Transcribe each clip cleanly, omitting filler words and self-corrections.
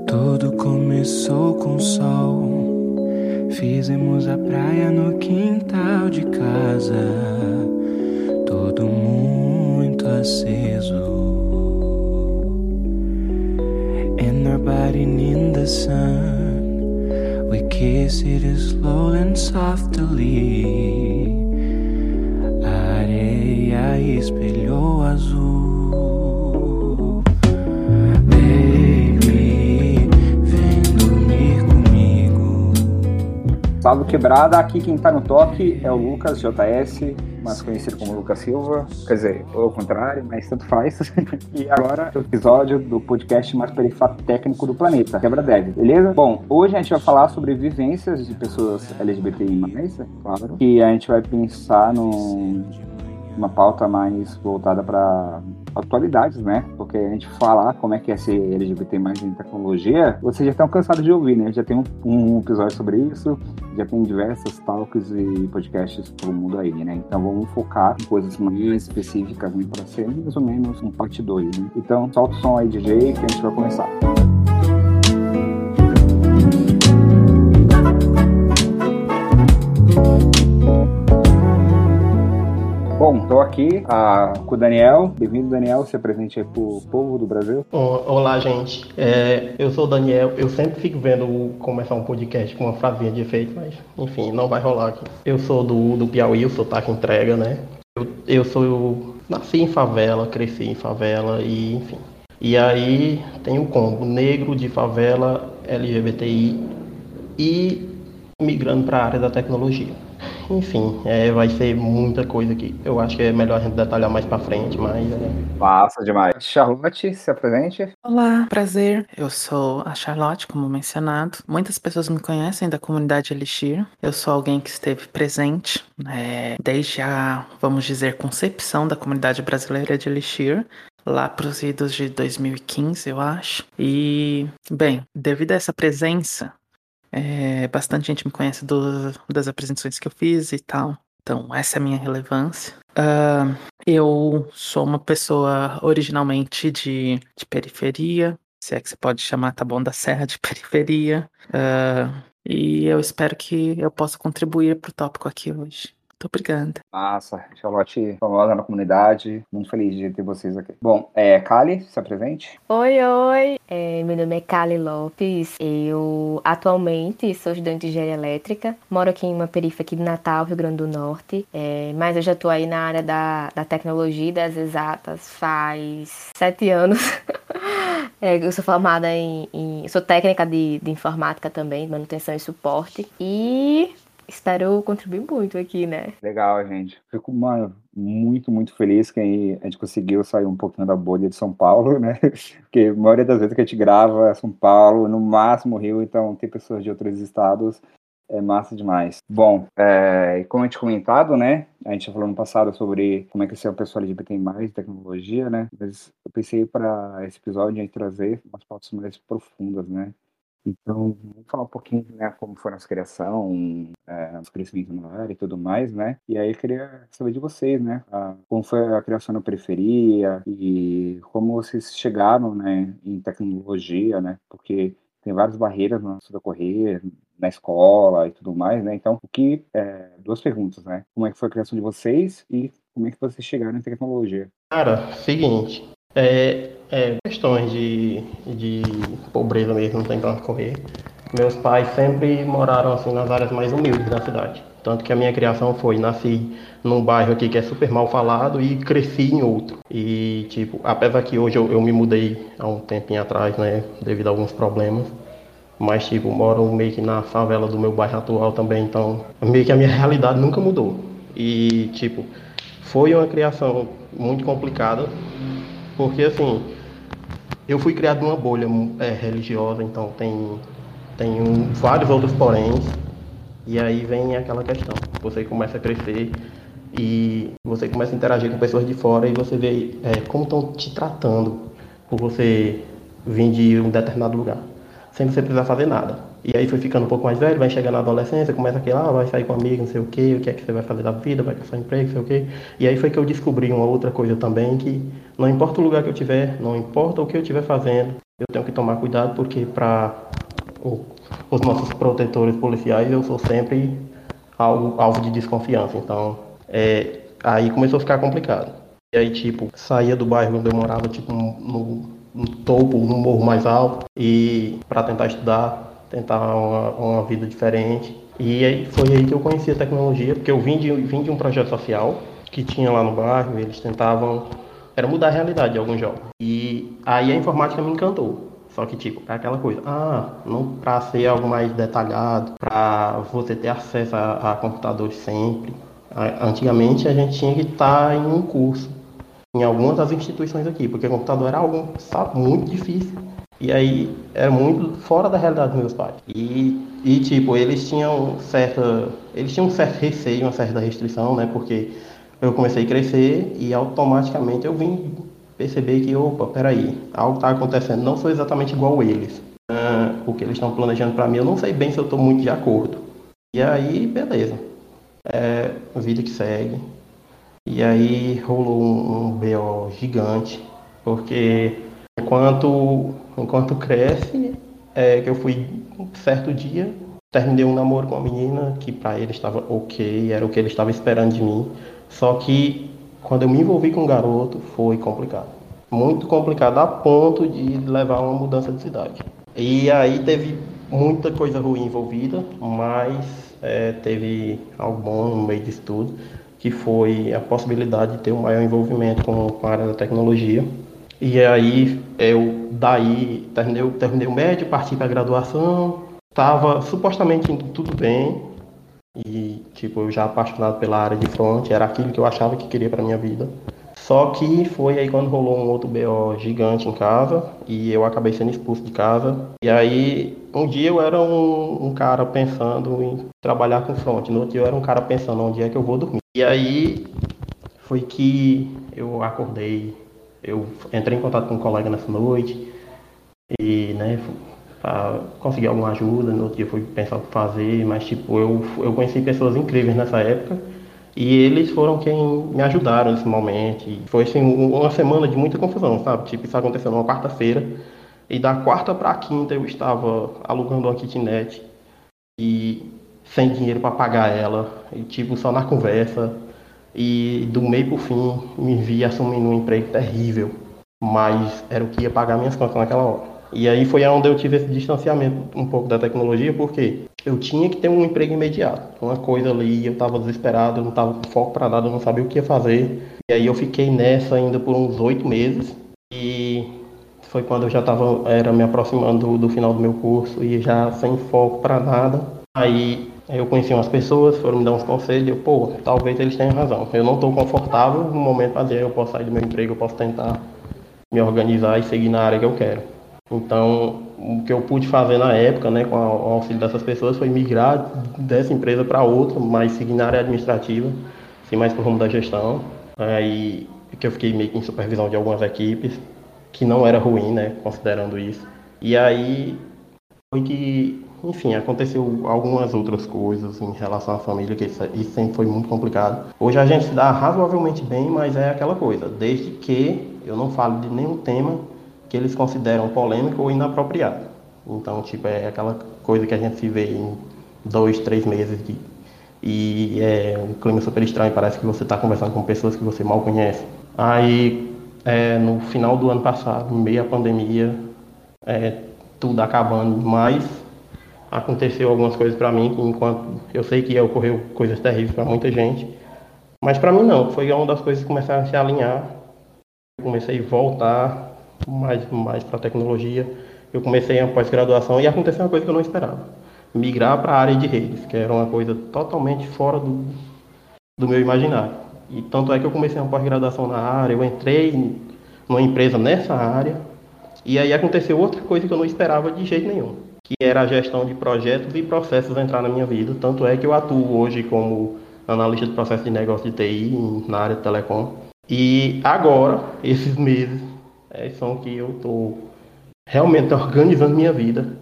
Tudo começou com sol. Fizemos a praia no quintal de casa. Tudo muito aceso. And our body in the sun. We kiss it slowly and softly. A areia espelhou azul. Salve Quebrada, aqui quem tá no toque é o Lucas JS, mais conhecido como Lucas Silva, quer dizer, ou ao contrário, mas tanto faz. E agora o episódio do podcast mais perifato técnico do planeta, Quebra Dev, beleza? Bom, hoje a gente vai falar sobre vivências de pessoas LGBTI+, claro, e a gente vai pensar numa pauta mais voltada para atualidades, né? Porque a gente falar como é que é ser LGBT mais em tecnologia, vocês já estão cansados de ouvir, né? Já tem um episódio sobre isso, já tem diversas talks e podcasts pelo mundo aí, né? Então vamos focar em coisas mais específicas, né? Para ser mais ou menos um parte 2, né? Então solta o som aí, DJ, que a gente vai começar. Bom, estou aqui com o Daniel. Bem-vindo, Daniel. Se apresente aí pro povo do Brasil. Olá, gente. Eu sou o Daniel. Eu sempre fico vendo começar um podcast com uma frasinha de efeito, mas, enfim, não vai rolar aqui. Eu sou do Piauí, o sotaque entrega, né? Eu nasci em favela, cresci em favela e, enfim. E aí tem o combo negro de favela, LGBTI e migrando para a área da tecnologia. Enfim, vai ser muita coisa aqui. Eu acho que é melhor a gente detalhar mais pra frente, mas... Passa demais. Charlotte, se apresente. Olá, prazer. Eu sou a Charlotte, como mencionado. Muitas pessoas me conhecem da comunidade Elixir. Eu sou alguém que esteve presente desde a, vamos dizer, concepção da comunidade brasileira de Elixir, lá para os idos de 2015, eu acho. E, bem, devido a essa presença... bastante gente me conhece das apresentações que eu fiz e tal. Então, essa é a minha relevância. Eu sou uma pessoa originalmente de periferia, se é que você pode chamar, tá bom, da Serra de Periferia. E eu espero que eu possa contribuir para o tópico aqui hoje. Muito obrigada. Massa, Charlotte, famosa na comunidade, muito feliz de ter vocês aqui. Bom, Kali, se apresente. Oi, meu nome é Kali Lopes, eu atualmente sou estudante de engenharia elétrica, moro aqui em uma periferia aqui de Natal, Rio Grande do Norte, mas eu já estou aí na área da tecnologia e das exatas faz 7 anos. Eu sou formada sou técnica de informática também, manutenção e suporte, e... espero contribuir muito aqui, né? Legal, gente. Fico, muito, muito feliz que a gente conseguiu sair um pouquinho da bolha de São Paulo, né? Porque a maioria das vezes que a gente grava é São Paulo, no máximo Rio, então ter pessoas de outros estados é massa demais. Bom, como a gente comentado, né? A gente falou no passado sobre como é que ser uma pessoa LGBT mais tecnologia, né? Mas eu pensei para esse episódio a gente trazer umas pautas mais profundas, né? Então, vamos falar um pouquinho, né, como foi a nossa criação, nosso crescimento na área e tudo mais, né? E aí eu queria saber de vocês, né? Como foi a criação na periferia e como vocês chegaram, né, em tecnologia, né? Porque tem várias barreiras no nosso decorrer, na escola e tudo mais, né? Então, duas perguntas, né? Como é que foi a criação de vocês e como é que vocês chegaram em tecnologia? Cara, seguinte... questões de pobreza mesmo, não tem pra onde correr. Meus pais sempre moraram assim nas áreas mais humildes da cidade. Tanto que a minha criação nasci num bairro aqui que é super mal falado e cresci em outro. E tipo, apesar que hoje eu me mudei há um tempinho atrás, né, devido a alguns problemas. Mas tipo, moro meio que na favela do meu bairro atual também, então meio que a minha realidade nunca mudou. E tipo, foi uma criação muito complicada. Porque, assim, eu fui criado numa bolha religiosa, então tem vários outros poréns. E aí vem aquela questão. Você começa a crescer e você começa a interagir com pessoas de fora e você vê como estão te tratando por você vir de um determinado lugar, sem você precisar fazer nada. E aí foi ficando um pouco mais velho, vai chegar na adolescência, começa aquele, vai sair com amigo, não sei o que é que você vai fazer da vida, vai caçar emprego, não sei o quê. E aí foi que eu descobri uma outra coisa também, que não importa o lugar que eu tiver, não importa o que eu estiver fazendo, eu tenho que tomar cuidado, porque para os nossos protetores policiais eu sou sempre alvo de desconfiança. Então, aí começou a ficar complicado. E aí, tipo, saía do bairro onde eu morava, tipo, no topo, no morro mais alto, e para tentar estudar, tentar uma vida diferente. E aí foi aí que eu conheci a tecnologia, porque eu vim de um projeto social que tinha lá no bairro, eles tentavam era mudar a realidade de alguns jovens. E aí a informática me encantou. Só que, tipo, é aquela coisa, não para ser algo mais detalhado, para você ter acesso a computadores sempre. Antigamente a gente tinha que estar em um curso, em algumas das instituições aqui, porque o computador era algo, sabe, muito difícil. E aí era muito fora da realidade dos meus pais. E tipo, eles tinham um certo receio, uma certa restrição, né? Porque eu comecei a crescer e automaticamente eu vim perceber que, opa, peraí, algo está acontecendo, não sou exatamente igual a eles. O que eles estão planejando para mim, eu não sei bem se eu estou muito de acordo. E aí, beleza. Vida que segue. E aí rolou um BO gigante, porque enquanto cresce, que eu fui um certo dia, terminei um namoro com uma menina que para ele estava ok, era o que ele estava esperando de mim. Só que quando eu me envolvi com um garoto, foi complicado. Muito complicado a ponto de levar a uma mudança de cidade. E aí teve muita coisa ruim envolvida, mas teve algo bom no meio disso tudo, que foi a possibilidade de ter um maior envolvimento com a área da tecnologia. E aí eu daí terminei o médio, parti para a graduação, estava supostamente indo tudo bem, e tipo, eu já apaixonado pela área de front, era aquilo que eu achava que queria para minha vida. Só que foi aí quando rolou um outro BO gigante em casa e eu acabei sendo expulso de casa. E aí um dia eu era um cara pensando em trabalhar com front, no outro dia eu era um cara pensando onde é que eu vou dormir. E aí foi que eu acordei, eu entrei em contato com um colega nessa noite e, né, para conseguir alguma ajuda. No outro dia fui pensar o que fazer, mas tipo, eu conheci pessoas incríveis nessa época e eles foram quem me ajudaram nesse momento. E foi assim, uma semana de muita confusão, sabe? Tipo, isso aconteceu numa quarta-feira e da quarta para a quinta eu estava alugando uma kitnet e sem dinheiro para pagar ela, e tipo, só na conversa. E do meio pro fim me vi assumindo um emprego terrível, mas era o que ia pagar minhas contas naquela hora. E aí foi onde eu tive esse distanciamento um pouco da tecnologia, porque eu tinha que ter um emprego imediato. Uma coisa ali, eu estava desesperado, eu não estava com foco para nada, eu não sabia o que ia fazer. E aí eu fiquei nessa ainda por uns 8 meses. E foi quando eu já era me aproximando do final do meu curso e já sem foco para nada. Aí eu conheci umas pessoas, foram me dar uns conselhos, talvez eles tenham razão. Eu não estou confortável no momento para dizer, eu posso sair do meu emprego, eu posso tentar me organizar e seguir na área que eu quero. Então, o que eu pude fazer na época, né, com o auxílio dessas pessoas, foi migrar dessa empresa para outra, mas seguir na área administrativa, assim, mais pro rumo da gestão. Aí que eu fiquei meio que em supervisão de algumas equipes, que não era ruim, né, considerando isso. E aí foi que, enfim, aconteceu algumas outras coisas em relação à família, que isso sempre foi muito complicado. Hoje a gente se dá razoavelmente bem, mas é aquela coisa, desde que eu não falo de nenhum tema que eles consideram polêmico ou inapropriado. Então, tipo, é aquela coisa que a gente se vê em 2, 3 meses e é um clima super estranho, parece que você está conversando com pessoas que você mal conhece. Aí, no final do ano passado, em meio à pandemia, tudo acabando, mas aconteceu algumas coisas para mim, que enquanto eu sei que ocorreu coisas terríveis para muita gente, mas para mim não, foi uma das coisas que começaram a se alinhar. Eu comecei a voltar mais para a tecnologia, eu comecei a pós-graduação e aconteceu uma coisa que eu não esperava, migrar para a área de redes, que era uma coisa totalmente fora do meu imaginário. E tanto é que eu comecei uma pós-graduação na área, eu entrei numa empresa nessa área, e aí aconteceu outra coisa que eu não esperava de jeito nenhum, que era a gestão de projetos e processos entrar na minha vida. Tanto é que eu atuo hoje como analista de processo de negócio de TI na área de telecom. E agora, esses meses, são que eu estou realmente organizando minha vida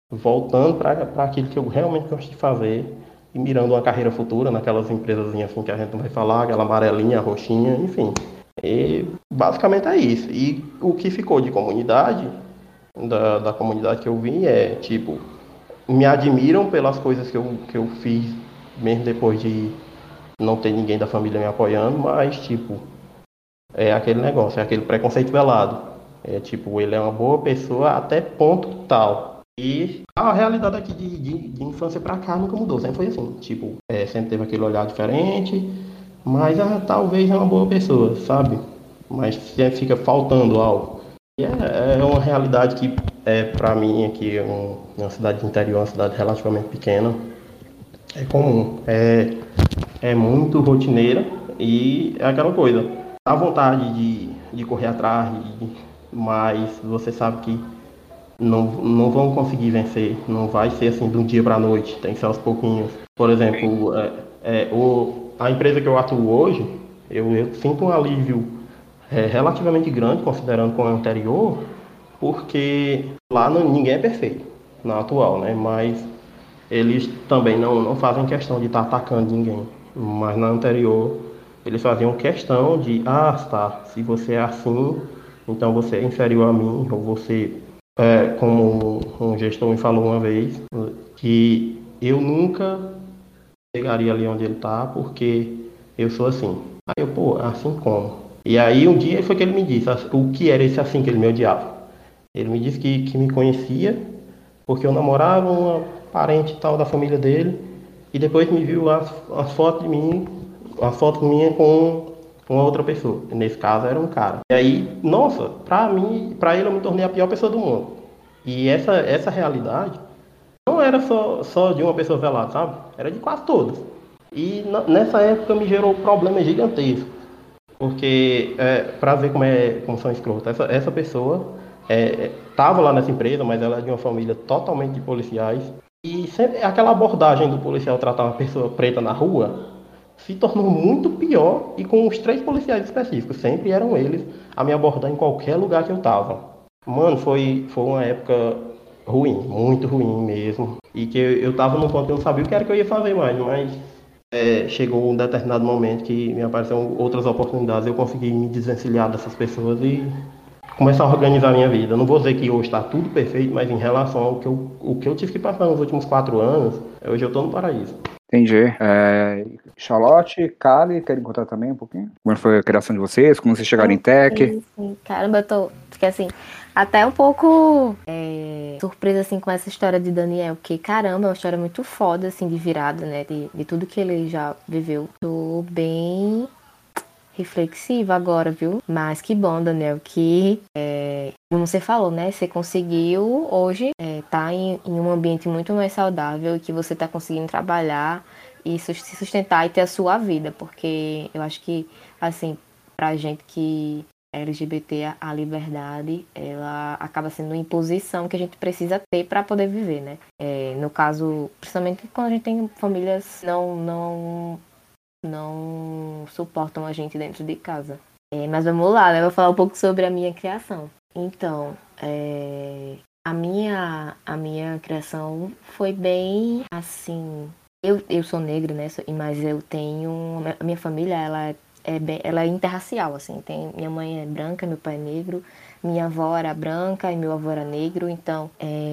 voltando para aquilo que eu realmente gosto de fazer e mirando uma carreira futura naquelas empresas assim que a gente não vai falar, aquela amarelinha, roxinha, enfim. E basicamente é isso. E o que ficou de comunidade, da comunidade que eu vim, é tipo, me admiram pelas coisas que eu fiz, mesmo depois de não ter ninguém da família me apoiando, mas tipo, é aquele negócio, é aquele preconceito velado. É tipo, ele é uma boa pessoa até ponto tal. E a realidade aqui de infância pra cá nunca mudou, sempre foi assim. Tipo, sempre teve aquele olhar diferente, mas talvez é uma boa pessoa, sabe? Mas sempre fica faltando algo. E é uma realidade que, pra mim, aqui, uma cidade de interior, uma cidade relativamente pequena, é comum. É muito rotineira e é aquela coisa. Dá vontade de correr atrás, mas você sabe que não vão conseguir vencer. Não vai ser assim de um dia para a noite, tem que ser aos pouquinhos. Por exemplo, a empresa que eu atuo hoje, eu sinto um alívio relativamente grande, considerando com a anterior, porque lá ninguém é perfeito, na atual, né? Mas eles também não fazem questão de estar atacando ninguém. Mas na anterior, eles faziam questão de, tá, se você é assim, então você é inferior a mim, ou você, como um gestor me falou uma vez, que eu nunca chegaria ali onde ele está, porque eu sou assim. Aí eu, pô, assim como? E aí um dia foi que ele me disse o que era esse assim que ele me odiava. Ele me disse que me conhecia, porque eu namorava uma parente tal da família dele, e depois me viu as fotos de mim, a foto minha com uma outra pessoa. Nesse caso era um cara. E aí, nossa, pra mim, pra ele eu me tornei a pior pessoa do mundo. E essa realidade não era só de uma pessoa velada, sabe? Era de quase todas. E nessa época me gerou problemas gigantescos. Porque, para ver como são escrotas, essa pessoa estava lá nessa empresa, mas ela é de uma família totalmente de policiais. E sempre aquela abordagem do policial tratar uma pessoa preta na rua se tornou muito pior e com os 3 policiais específicos. Sempre eram eles a me abordar em qualquer lugar que eu tava. Mano, foi uma época ruim, muito ruim mesmo. E que eu tava num ponto que eu não sabia o que era que eu ia fazer mais, mas chegou um determinado momento que me apareceram outras oportunidades, eu consegui me desvencilhar dessas pessoas e começar a organizar a minha vida. Eu não vou dizer que hoje está tudo perfeito, mas em relação ao o que eu tive que passar nos últimos 4 anos, hoje eu estou no paraíso. Entendi. Charlotte, Kali, querem contar também um pouquinho? Como foi a criação de vocês? Como vocês chegaram em tech? Sim. Caramba, fiquei assim, até um pouco surpresa assim com essa história de Daniel, porque caramba, é uma história muito foda assim de virada, né, de tudo que ele já viveu. Tô bem reflexiva agora, viu? Mas que bom, Daniel, que como você falou, né? Você conseguiu hoje tá em um ambiente muito mais saudável e que você tá conseguindo trabalhar e se sustentar e ter a sua vida, porque eu acho que, assim, pra gente que é LGBT, a liberdade, ela acaba sendo uma imposição que a gente precisa ter para poder viver, né? No caso, principalmente quando a gente tem famílias não suportam a gente dentro de casa. Mas vamos lá, né? Eu vou falar um pouco sobre a minha criação. Então, a minha criação foi bem assim. Eu sou negra, né? Mas eu tenho. A minha família, ela é interracial, assim. Minha mãe é branca, meu pai é negro. Minha avó era branca e meu avô era negro. Então,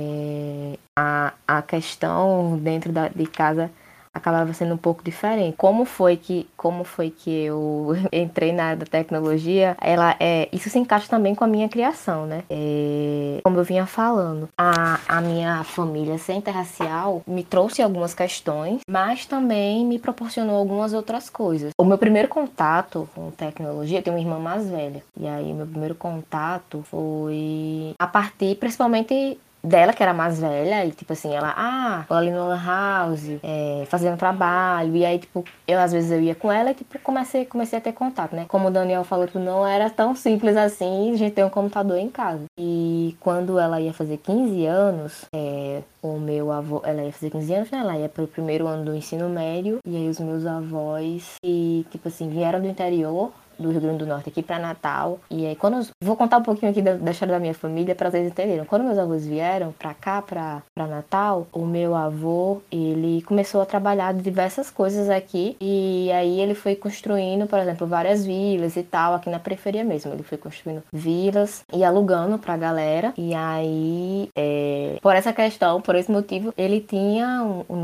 a questão dentro de casa acabava sendo um pouco diferente. Como foi que eu entrei na área da tecnologia? Isso se encaixa também com a minha criação, né? Como eu vinha falando, a minha família ser interracial me trouxe algumas questões, mas também me proporcionou algumas outras coisas. O meu primeiro contato com tecnologia, eu tenho uma irmã mais velha, e aí meu primeiro contato foi a partir, principalmente, dela, que era mais velha, e tipo assim, ela ali no Lan House, fazendo trabalho, e aí tipo, às vezes eu ia com ela e tipo, comecei a ter contato, né? Como o Daniel falou, que não era tão simples assim, a gente ter um computador em casa. E quando ela ia fazer 15 anos, o meu avô, ela ia fazer 15 anos, né? Ela ia pro primeiro ano do ensino médio, e aí os meus avós, e tipo assim, vieram do interior do Rio Grande do Norte aqui para Natal. E aí, vou contar um pouquinho aqui da história da minha família para vocês entenderem. Quando meus avós vieram para cá, para Natal, o meu avô, ele começou a trabalhar de diversas coisas aqui. E aí ele foi construindo, por exemplo, várias vilas e tal, aqui na periferia mesmo. Ele foi construindo vilas e alugando pra galera. E aí, por essa questão, por esse motivo, ele tinha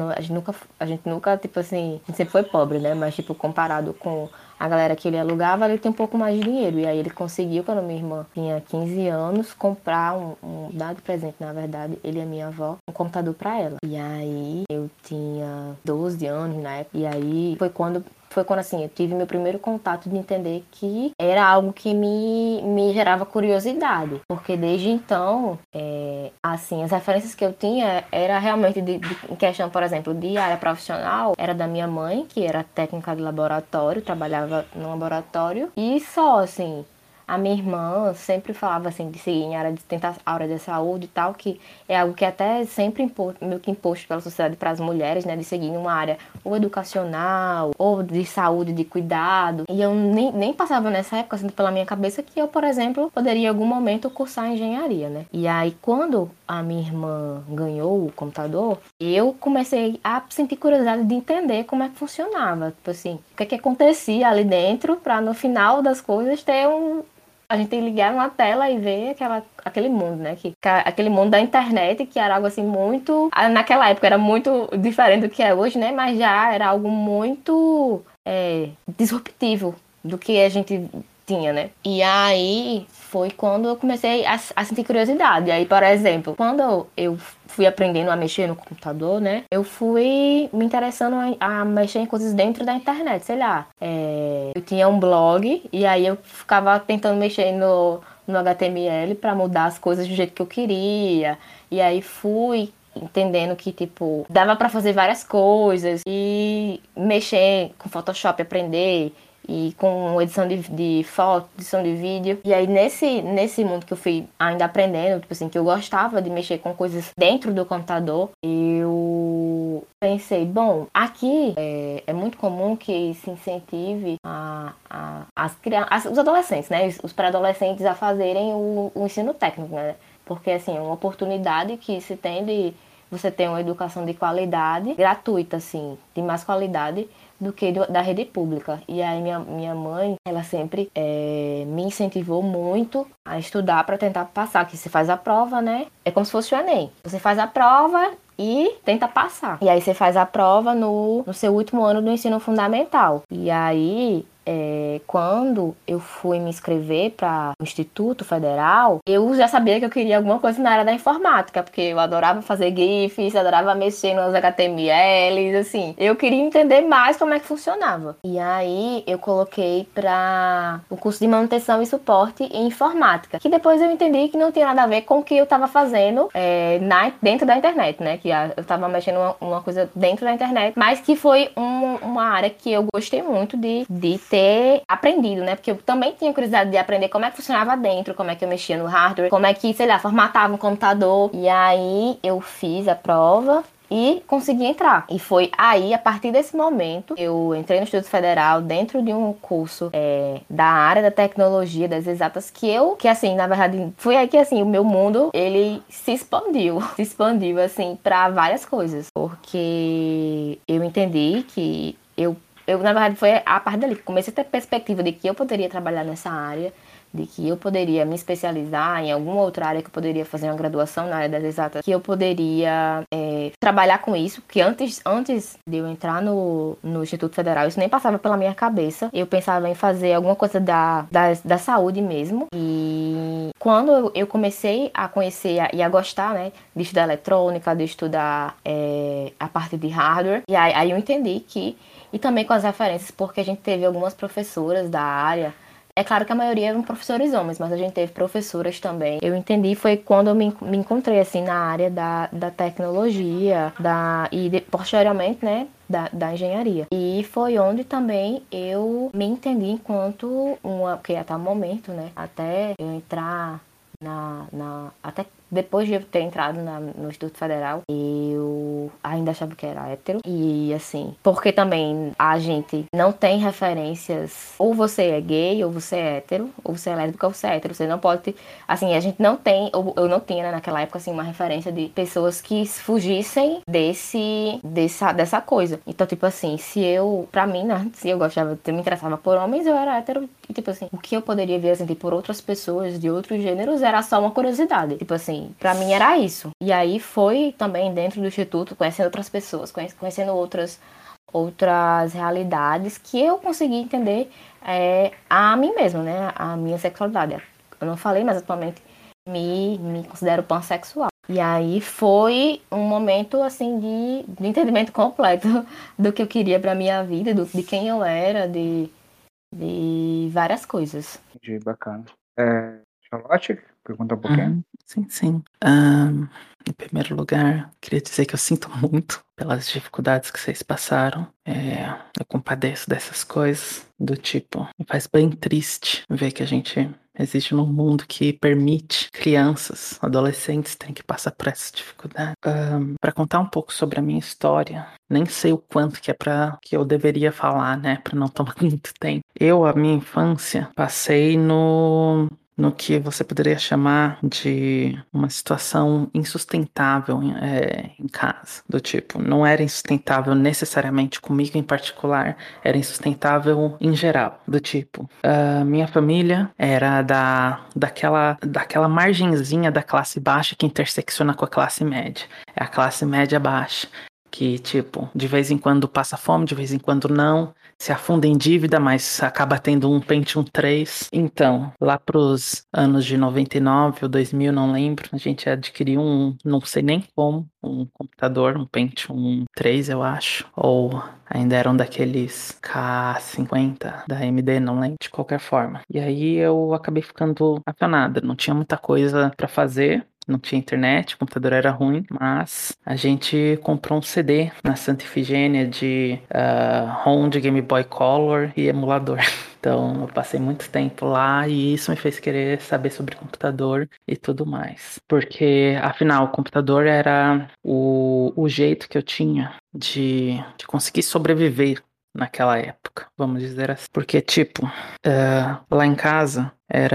a gente nunca, tipo assim, a gente sempre foi pobre, né? Mas, tipo, comparado com a galera que ele alugava, ele tem um pouco mais de dinheiro. E aí ele conseguiu, quando minha irmã tinha 15 anos, comprar dar de presente, na verdade, ele e a minha avó, um computador pra ela. E aí eu tinha 12 anos na época. E aí foi quando assim, eu tive meu primeiro contato de entender que era algo que me gerava curiosidade. Porque desde então, assim, as referências que eu tinha era realmente em questão, por exemplo, de área profissional, era da minha mãe, que era técnica de laboratório, trabalhava no laboratório, e só, assim. A minha irmã sempre falava assim de seguir em área de tentar a área da saúde e tal, que é algo que até sempre meio que imposto pela sociedade para as mulheres, né, de seguir em uma área ou educacional, ou de saúde, de cuidado. E eu nem passava nessa época assim, pela minha cabeça que eu, por exemplo, poderia em algum momento cursar engenharia, né? E aí quando a minha irmã ganhou o computador, eu comecei a sentir curiosidade de entender como é que funcionava, tipo assim, o que acontecia ali dentro para no final das coisas ter a gente tem que ligar uma tela e ver aquele mundo, né? Aquele mundo da internet, que era algo assim muito... Naquela época era muito diferente do que é hoje, né? Mas já era algo muito disruptivo do que a gente tinha, né? E aí foi quando eu comecei a sentir curiosidade. E aí, por exemplo, quando eu fui aprendendo a mexer no computador, né? Eu fui me interessando a mexer em coisas dentro da internet, sei lá. Eu tinha um blog e aí eu ficava tentando mexer no HTML para mudar as coisas do jeito que eu queria. E aí fui entendendo que, tipo, dava para fazer várias coisas e mexer com Photoshop, aprender... e com edição de foto, edição de vídeo. E aí, nesse mundo que eu fui ainda aprendendo, tipo assim, que eu gostava de mexer com coisas dentro do computador, eu pensei, bom, aqui é muito comum que se incentive os adolescentes, né, os pré-adolescentes a fazerem o ensino técnico, né, porque, assim, é uma oportunidade que se tem de você ter uma educação de qualidade, gratuita, assim, de mais qualidade, do que da rede pública. E aí minha mãe, ela sempre me incentivou muito a estudar para tentar passar, que você faz a prova, né? É como se fosse o Enem. Você faz a prova e tenta passar. E aí você faz a prova no seu último ano do ensino fundamental. E aí... quando eu fui me inscrever para o Instituto Federal, eu já sabia que eu queria alguma coisa na área da informática, porque eu adorava fazer GIFs, adorava mexer nos HTMLs, assim. Eu queria entender mais como é que funcionava. E aí eu coloquei para o curso de manutenção e suporte em informática, que depois eu entendi que não tinha nada a ver com o que eu estava fazendo dentro da internet, né? Que eu estava mexendo uma coisa dentro da internet, mas que foi uma área que eu gostei muito de ter aprendido, né? Porque eu também tinha curiosidade de aprender como é que funcionava dentro, como é que eu mexia no hardware, como é que, sei lá, formatava um computador. E aí eu fiz a prova e consegui entrar. E foi aí, a partir desse momento, eu entrei no Instituto Federal dentro de um curso da área da tecnologia, das exatas, que assim, na verdade, foi aí que, assim, o meu mundo, ele se expandiu, assim, para várias coisas. Porque eu entendi que eu, na verdade, foi a partir dali que comecei a ter perspectiva de que eu poderia trabalhar nessa área, de que eu poderia me especializar em alguma outra área, que eu poderia fazer uma graduação na área das exatas, que eu poderia trabalhar com isso, que antes de eu entrar no Instituto Federal, isso nem passava pela minha cabeça. Eu pensava em fazer alguma coisa da saúde mesmo. E quando eu comecei a conhecer e a gostar, né, de estudar eletrônica, de estudar a parte de hardware, e aí eu entendi que, e também com as referências, porque a gente teve algumas professoras da área. É claro que a maioria eram professores homens, mas a gente teve professoras também. Eu entendi, foi quando eu me encontrei, assim, na área da tecnologia, posteriormente, né, da engenharia. E foi onde também eu me entendi enquanto porque até o momento, né, até eu entrar até depois de eu ter entrado no Instituto Federal, eu ainda achava que era hétero. E assim, porque também a gente não tem referências, ou você é gay, ou você é hétero, ou você é lésbica, ou você é hétero. Você não pode, assim, a gente não tem, ou eu não tinha, né, naquela época, assim, uma referência de pessoas que fugissem dessa coisa. Então, tipo assim, pra mim, né, se eu me interessava por homens, eu era hétero. E, tipo assim, o que eu poderia ver, assim, por outras pessoas de outros gêneros era só uma curiosidade. Tipo assim, pra mim era isso. E aí foi também dentro do instituto, conhecendo outras pessoas, conhecendo outras realidades, que eu consegui entender a mim mesma, né? A minha sexualidade. Eu não falei, mas atualmente me considero pansexual. E aí foi um momento, assim, de entendimento completo do que eu queria pra minha vida, de quem eu era, de várias coisas. Entendi, bacana. Charlotte, pergunta um pouquinho. Sim, sim. Em primeiro lugar, queria dizer que eu sinto muito pelas dificuldades que vocês passaram. Eu compadeço dessas coisas, do tipo, me faz bem triste ver que a gente existe num mundo que permite crianças, adolescentes terem que passar por essa dificuldade. Para contar um pouco sobre a minha história, nem sei o quanto que que eu deveria falar, né, para não tomar muito tempo. A minha infância, passei no que você poderia chamar de uma situação insustentável em casa. Do tipo, não era insustentável necessariamente comigo em particular, era insustentável em geral. Do tipo, minha família era daquela margenzinha da classe baixa que intersecciona com a classe média. É a classe média baixa. Que, tipo, de vez em quando passa fome, de vez em quando não, se afunda em dívida, mas acaba tendo um Pentium 3. Então, lá pros anos de 99 ou 2000, não lembro, a gente adquiriu não sei nem como, um computador, um Pentium 3, eu acho, ou ainda eram daqueles K50 da AMD, não lembro, de qualquer forma. E aí eu acabei ficando apaixonada, não tinha muita coisa pra fazer. Não tinha internet, o computador era ruim, mas a gente comprou um CD na Santa Ifigênia de ROM de Game Boy Color e emulador. Então eu passei muito tempo lá e isso me fez querer saber sobre computador e tudo mais. Porque, afinal, o computador era o jeito que eu tinha de conseguir sobreviver naquela época, vamos dizer assim. Porque, tipo, lá em casa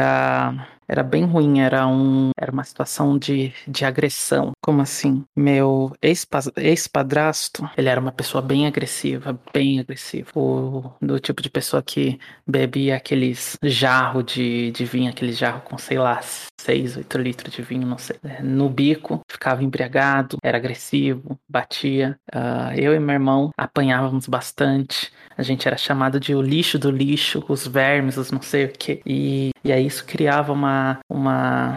era bem ruim, era uma situação de agressão. Como assim? Meu ex-padrasto, ele era uma pessoa bem agressiva, bem agressiva. Do tipo de pessoa que bebia aqueles jarro de vinho, aquele jarro com, sei lá, 6, 8 litros de vinho, não sei. No bico, ficava embriagado, era agressivo, batia. Eu e meu irmão apanhávamos bastante. A gente era chamado de o lixo do lixo, os vermes, os não sei o quê. E aí isso criava uma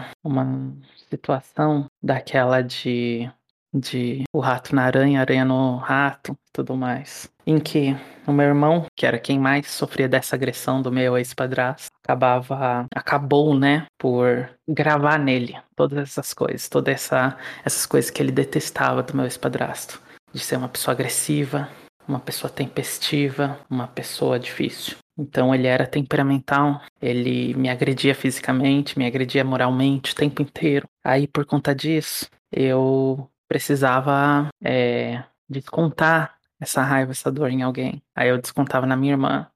situação daquela de o rato na aranha, aranha no rato, tudo mais. Em que o meu irmão, que era quem mais sofria dessa agressão do meu ex-padrasto, acabou, né, por gravar nele todas essas coisas, essas coisas que ele detestava do meu ex-padrasto. De ser uma pessoa agressiva, uma pessoa tempestiva, uma pessoa difícil. Então ele era temperamental, ele me agredia fisicamente, me agredia moralmente o tempo inteiro. Aí por conta disso, eu precisava descontar essa raiva, essa dor em alguém. Aí eu descontava na minha irmã,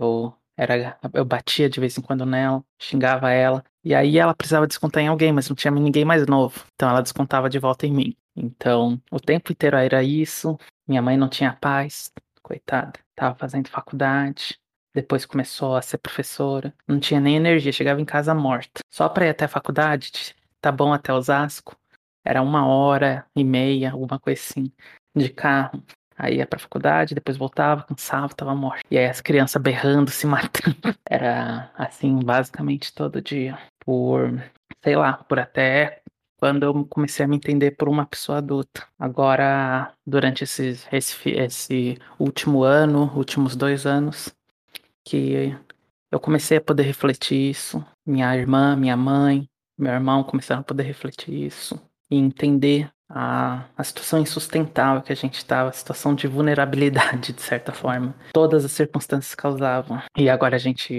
eu batia de vez em quando nela, xingava ela. E aí ela precisava descontar em alguém, mas não tinha ninguém mais novo. Então ela descontava de volta em mim. Então o tempo inteiro era isso. Minha mãe não tinha paz, coitada. Tava fazendo faculdade. Depois começou a ser professora. Não tinha nem energia, chegava em casa morta. Só pra ir até a faculdade, tá bom até Osasco, era 1h30, alguma coisa assim, de carro. Aí ia pra faculdade, depois voltava, cansava, tava morta. E aí as crianças berrando, se matando. Era assim, basicamente todo dia. Sei lá, por até quando eu comecei a me entender por uma pessoa adulta. Agora, durante esse último ano, últimos 2 anos, que eu comecei a poder refletir isso. Minha irmã, minha mãe, meu irmão começaram a poder refletir isso e entender a situação insustentável que a gente estava, a situação de vulnerabilidade, de certa forma. Todas as circunstâncias causavam. E agora a gente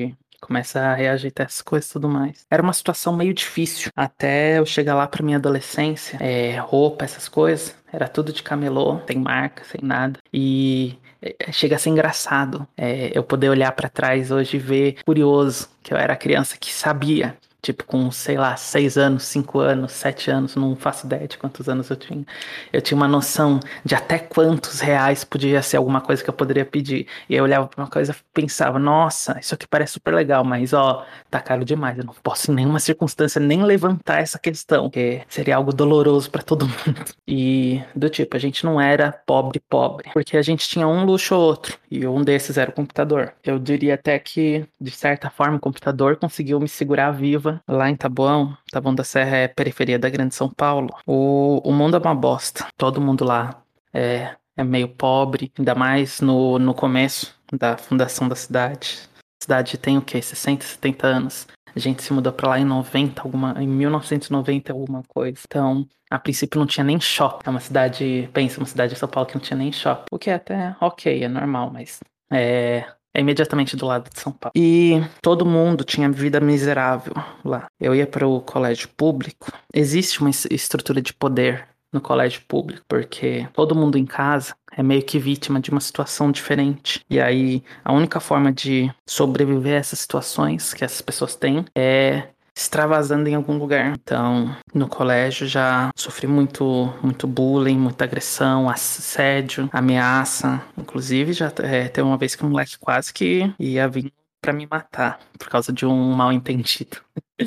Começa a reajeitar essas coisas e tudo mais. Era uma situação meio difícil. Até eu chegar lá pra minha adolescência, roupa, essas coisas, era tudo de camelô, sem marca, sem nada. E chega a ser engraçado eu poder olhar pra trás hoje e ver, curioso, que eu era criança que sabia. Tipo, com, sei lá, 6 anos, 5 anos, 7 anos, não faço ideia de quantos anos eu tinha. Eu tinha uma noção de até quantos reais podia ser alguma coisa que eu poderia pedir. E eu olhava pra uma coisa e pensava, nossa, isso aqui parece super legal, mas ó, tá caro demais. Eu não posso em nenhuma circunstância nem levantar essa questão, porque seria algo doloroso pra todo mundo. E do tipo, a gente não era pobre, pobre, porque a gente tinha um luxo ou outro, e um desses era o computador. Eu diria até que, de certa forma, o computador conseguiu me segurar viva lá em Taboão. Taboão da Serra é periferia da Grande São Paulo. O mundo é uma bosta. Todo mundo lá é meio pobre, ainda mais no começo da fundação da cidade. A cidade tem o quê? 60, 70 anos. A gente se mudou pra lá em 1990 alguma coisa. Então, a princípio não tinha nem shopping. É uma cidade, pensa, uma cidade de São Paulo que não tinha nem shopping. O que é até ok, é normal, mas é imediatamente do lado de São Paulo. E todo mundo tinha vida miserável lá. Eu ia para o colégio público. Existe uma estrutura de poder no colégio público, porque todo mundo em casa é meio que vítima de uma situação diferente. E aí, a única forma de sobreviver a essas situações que essas pessoas têm é extravasando em algum lugar. Então, no colégio já sofri muito bullying, muita agressão, assédio, ameaça. Inclusive, já teve uma vez que um moleque quase que ia vir pra me matar por causa de um mal entendido.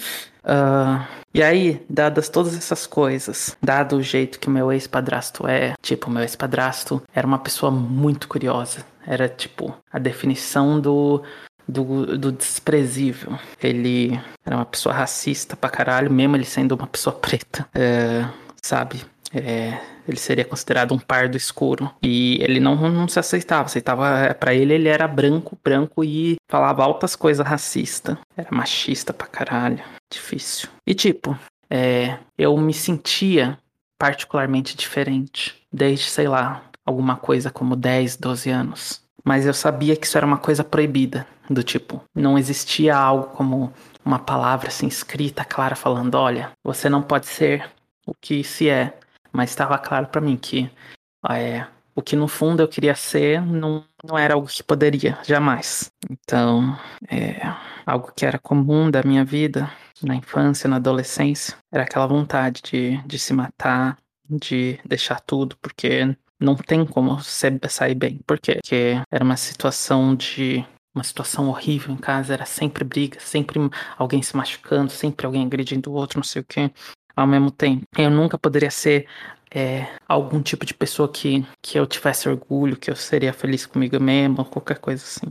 E aí, dadas todas essas coisas, dado o jeito que o meu ex-padrasto o meu ex-padrasto era uma pessoa muito curiosa. Era, tipo, a definição do desprezível. Ele era uma pessoa racista pra caralho, mesmo ele sendo uma pessoa preta, sabe? Ele seria considerado um pardo escuro. E ele não se aceitava. Pra ele era branco e falava altas coisas racistas. Era machista pra caralho. Difícil. E tipo, eu me sentia particularmente diferente. Desde, sei lá, alguma coisa como 10, 12 anos. Mas eu sabia que isso era uma coisa proibida. Do tipo, não existia algo como uma palavra assim escrita, clara, falando, olha, você não pode ser o que se é. Mas estava claro pra mim que o que no fundo eu queria ser não era algo que poderia, jamais. Então, algo que era comum da minha vida, na infância, na adolescência, era aquela vontade de se matar, de deixar tudo, porque não tem como sair bem. Por quê? Porque era uma situação horrível em casa, era sempre briga, sempre alguém se machucando, sempre alguém agredindo o outro, não sei o quê. Ao mesmo tempo, eu nunca poderia ser algum tipo de pessoa que eu tivesse orgulho, que eu seria feliz comigo mesmo, qualquer coisa assim.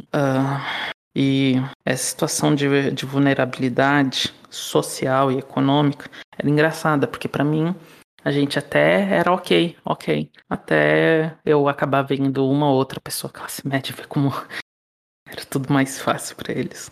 E essa situação de vulnerabilidade social e econômica era engraçada, porque pra mim a gente até era ok, até eu acabar vendo uma ou outra pessoa classe média ver como era tudo mais fácil pra eles.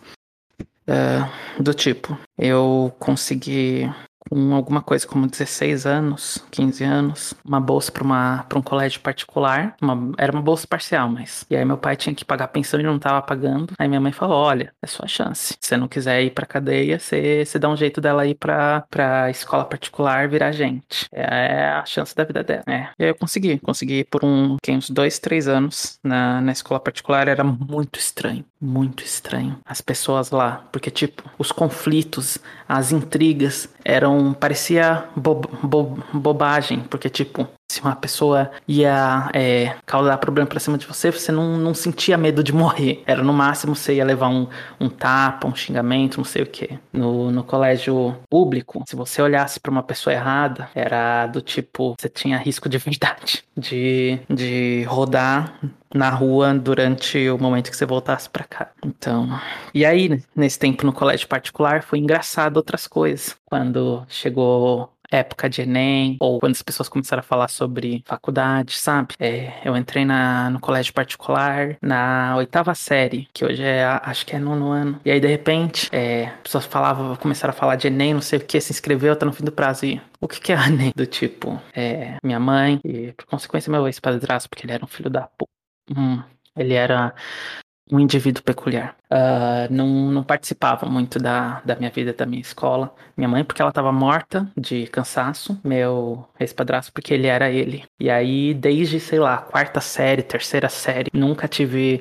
Do tipo, eu consegui, com alguma coisa como 16 anos, 15 anos, uma bolsa pra um colégio particular. Era uma bolsa parcial, mas... E aí meu pai tinha que pagar a pensão e não tava pagando. Aí minha mãe falou, olha, é sua chance. Se você não quiser ir pra cadeia, você dá um jeito dela ir pra escola particular virar gente. É a chance da vida dela. E aí eu consegui por uns 2, 3 anos na escola particular. Era muito estranho. Muito estranho. As pessoas lá, porque tipo, os conflitos, as intrigas parecia bobagem, porque tipo, se uma pessoa ia causar problema pra cima de você, você não sentia medo de morrer. Era no máximo você ia levar um tapa, um xingamento, não sei o que. No colégio público, se você olhasse pra uma pessoa errada, era do tipo, você tinha risco de verdade de rodar na rua durante o momento que você voltasse pra cá. Então, e aí, nesse tempo no colégio particular, foi engraçado outras coisas. Quando chegou época de Enem, ou quando as pessoas começaram a falar sobre faculdade, sabe? Eu entrei no colégio particular na 8ª série, que hoje acho que é 9º ano. E aí, de repente, as pessoas começaram a falar de Enem, não sei o que, se inscreveu, tá no fim do prazo. E o que é Enem? Do tipo, minha mãe, e por consequência meu ex-padrasto, porque ele era um filho da puta. Ele era um indivíduo peculiar. Não participava muito da minha vida, da minha escola. Minha mãe, porque ela estava morta de cansaço. Meu ex-padrasto, porque ele era ele. E aí, desde, sei lá, quarta série, terceira série, nunca tive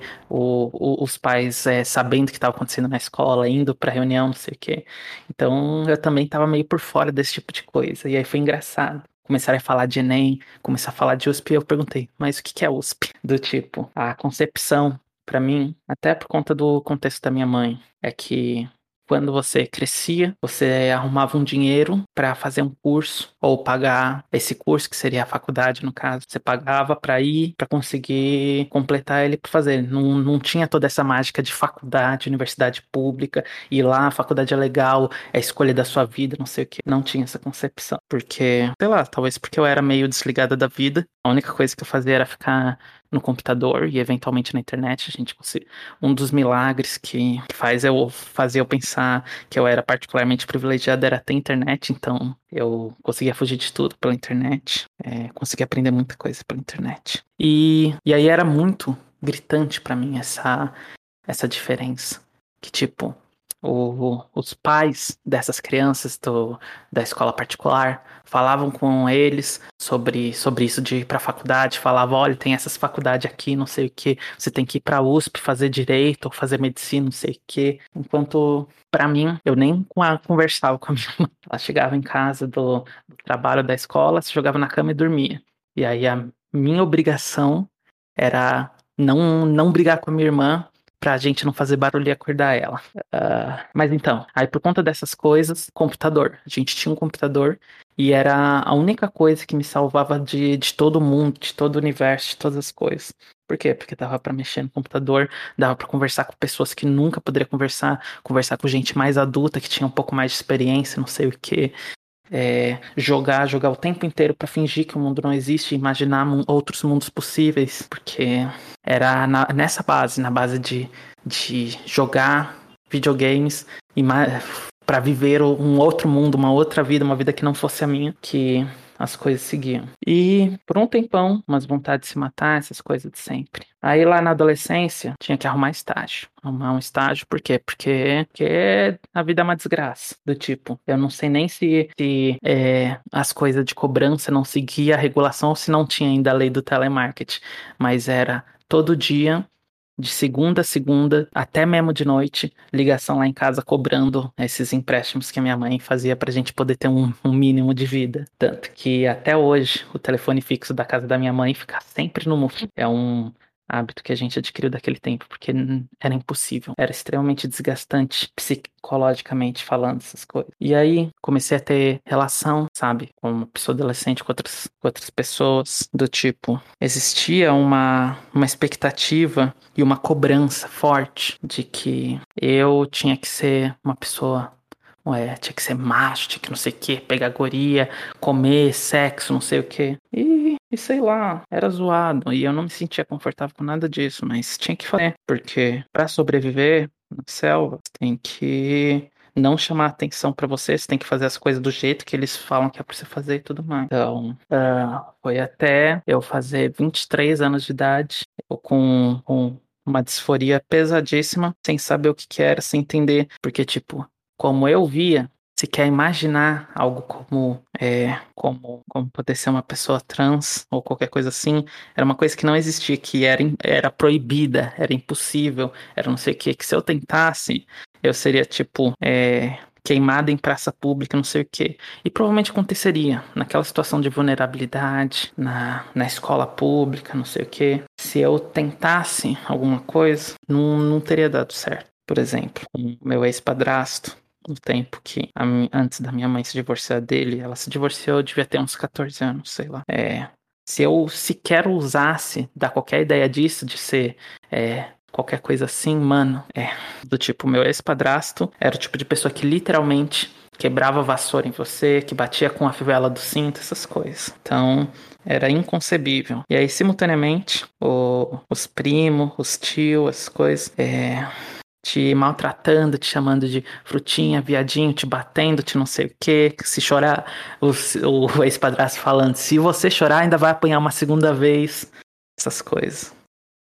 os pais sabendo o que estava acontecendo na escola, indo pra reunião, não sei o quê. Então, eu também estava meio por fora desse tipo de coisa. E aí foi engraçado. Começaram a falar de Enem, começar a falar de USP, e eu perguntei, mas o que que é USP? Do tipo, a concepção. Pra mim, até por conta do contexto da minha mãe, é que quando você crescia, você arrumava um dinheiro pra fazer um curso ou pagar esse curso, que seria a faculdade no caso. Você pagava pra ir, pra conseguir completar ele pra fazer. Não tinha toda essa mágica de faculdade, universidade pública, ir lá, a faculdade é legal, é a escolha da sua vida, não sei o quê. Não tinha essa concepção. Porque, sei lá, talvez porque eu era meio desligada da vida. A única coisa que eu fazia era ficar no computador e eventualmente na internet. A gente consegue. Um dos milagres que faz eu fazer eu pensar que eu era particularmente privilegiado era ter internet, então eu conseguia fugir de tudo pela internet, conseguia aprender muita coisa pela internet. E aí era muito gritante pra mim essa diferença. Que tipo, os pais dessas crianças da escola particular falavam com eles sobre isso de ir pra faculdade, falavam, olha, tem essas faculdades aqui, não sei o que, você tem que ir pra USP fazer direito ou fazer medicina, não sei o que. Enquanto, pra mim, eu nem conversava com a minha mãe. Ela chegava em casa do trabalho da escola, se jogava na cama e dormia. E aí a minha obrigação era não brigar com a minha irmã pra gente não fazer barulho e acordar ela. Mas então, aí por conta dessas coisas, computador. A gente tinha um computador e era a única coisa que me salvava de todo mundo, de todo o universo, de todas as coisas. Por quê? Porque dava pra mexer no computador, dava pra conversar com pessoas que nunca poderia conversar com gente mais adulta, que tinha um pouco mais de experiência, não sei o quê. Jogar o tempo inteiro pra fingir que o mundo não existe, imaginar outros mundos possíveis, porque era nessa base, na base de jogar videogames e para viver um outro mundo, uma outra vida, uma vida que não fosse a minha, que as coisas seguiam. E por um tempão, umas vontades de se matar, essas coisas de sempre. Aí lá na adolescência, tinha que arrumar estágio. Arrumar um estágio, por quê? Porque a vida é uma desgraça. Do tipo, eu não sei nem se as coisas de cobrança não seguia a regulação ou se não tinha ainda a lei do telemarketing. Mas era todo dia, de segunda a segunda, até mesmo de noite, ligação lá em casa cobrando esses empréstimos que a minha mãe fazia pra gente poder ter um mínimo de vida. Tanto que até hoje o telefone fixo da casa da minha mãe fica sempre no mudo. É um hábito que a gente adquiriu daquele tempo, porque era impossível. Era extremamente desgastante psicologicamente falando essas coisas. E aí comecei a ter relação, sabe, com uma pessoa adolescente, com outras pessoas, do tipo, existia uma expectativa e uma cobrança forte de que eu tinha que ser uma pessoa, tinha que ser macho, tinha que não sei o que, pegar guria, comer, sexo, não sei o que. E sei lá, era zoado. E eu não me sentia confortável com nada disso, mas tinha que fazer. Porque pra sobreviver na selva, tem que não chamar atenção pra você, você tem que fazer as coisas do jeito que eles falam que é pra você fazer e tudo mais. Então, foi até eu fazer 23 anos de idade, eu com uma disforia pesadíssima, sem saber o que que era, sem entender. Porque, tipo, como eu via, se quer imaginar algo como poder ser uma pessoa trans ou qualquer coisa assim, era uma coisa que não existia, que era proibida, era impossível, era não sei o que se eu tentasse, eu seria tipo queimada em praça pública, não sei o que. E provavelmente aconteceria naquela situação de vulnerabilidade, na escola pública, não sei o que. Se eu tentasse alguma coisa, não teria dado certo. Por exemplo, o meu ex-padrasto, no tempo que, antes da minha mãe se divorciar dele, ela se divorciou, eu devia ter uns 14 anos, sei lá. Se eu sequer ousasse dar qualquer ideia disso, de ser qualquer coisa assim, mano, do tipo, meu ex-padrasto era o tipo de pessoa que literalmente quebrava a vassoura em você, que batia com a fivela do cinto, essas coisas. Então, era inconcebível. E aí, simultaneamente, os primos, os tios, as coisas, te maltratando, te chamando de frutinha, viadinho, te batendo, te não sei o quê. Se chorar, o ex-padrasto falando, se você chorar, ainda vai apanhar uma segunda vez. Essas coisas.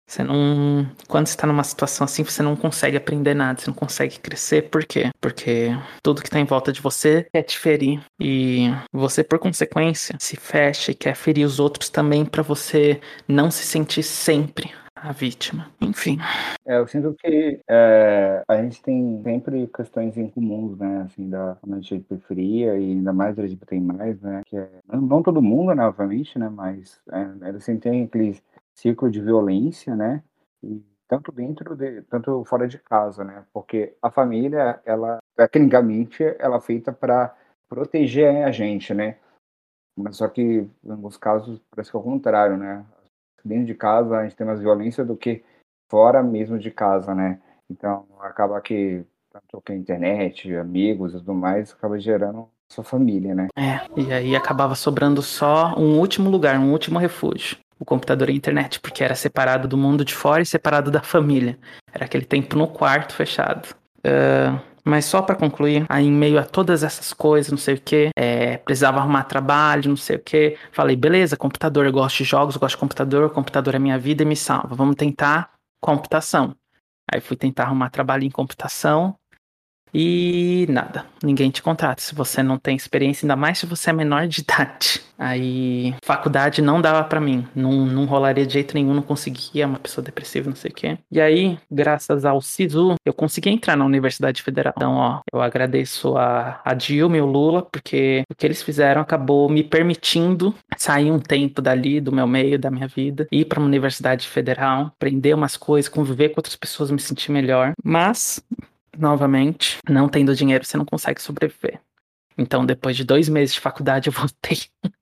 Você não. Quando você tá numa situação assim, você não consegue aprender nada, você não consegue crescer. Por quê? Porque tudo que tá em volta de você quer te ferir. E você, por consequência, se fecha e quer ferir os outros também pra você não se sentir sempre a vítima. Enfim. Eu sinto que a gente tem sempre questões em comuns, né, assim, da comunidade de periferia e ainda mais LGBTI+, né, que não todo mundo, né, obviamente, né, mas eles sempre tem aquele ciclo de violência, né, e tanto fora de casa, né, porque a família, ela, tecnicamente, ela é feita para proteger a gente, né, mas só que, em alguns casos, parece que é o contrário, né, dentro de casa a gente tem mais violência do que fora mesmo de casa, né? Então, acaba que, tanto que a internet, amigos e tudo mais, acaba gerando sua família, né? E aí acabava sobrando só um último lugar, um último refúgio. O computador e a internet, porque era separado do mundo de fora e separado da família. Era aquele tempo no quarto fechado. Mas só pra concluir, aí em meio a todas essas coisas, não sei o que, precisava arrumar trabalho, não sei o que. Falei, beleza, computador, eu gosto de jogos, eu gosto de computador é minha vida e me salva. Vamos tentar computação. Aí fui tentar arrumar trabalho em computação e nada, ninguém te contrata se você não tem experiência, ainda mais se você é menor de idade. Aí, faculdade não dava pra mim, não rolaria de jeito nenhum, não conseguia, uma pessoa depressiva, não sei o quê. E aí, graças ao SISU, eu consegui entrar na Universidade Federal. Então, ó, eu agradeço a Dilma e o Lula, porque o que eles fizeram acabou me permitindo sair um tempo dali, do meu meio, da minha vida, ir pra uma Universidade Federal, aprender umas coisas, conviver com outras pessoas, me sentir melhor. Mas novamente, não tendo dinheiro, você não consegue sobreviver. Então, depois de 2 meses de faculdade, eu voltei.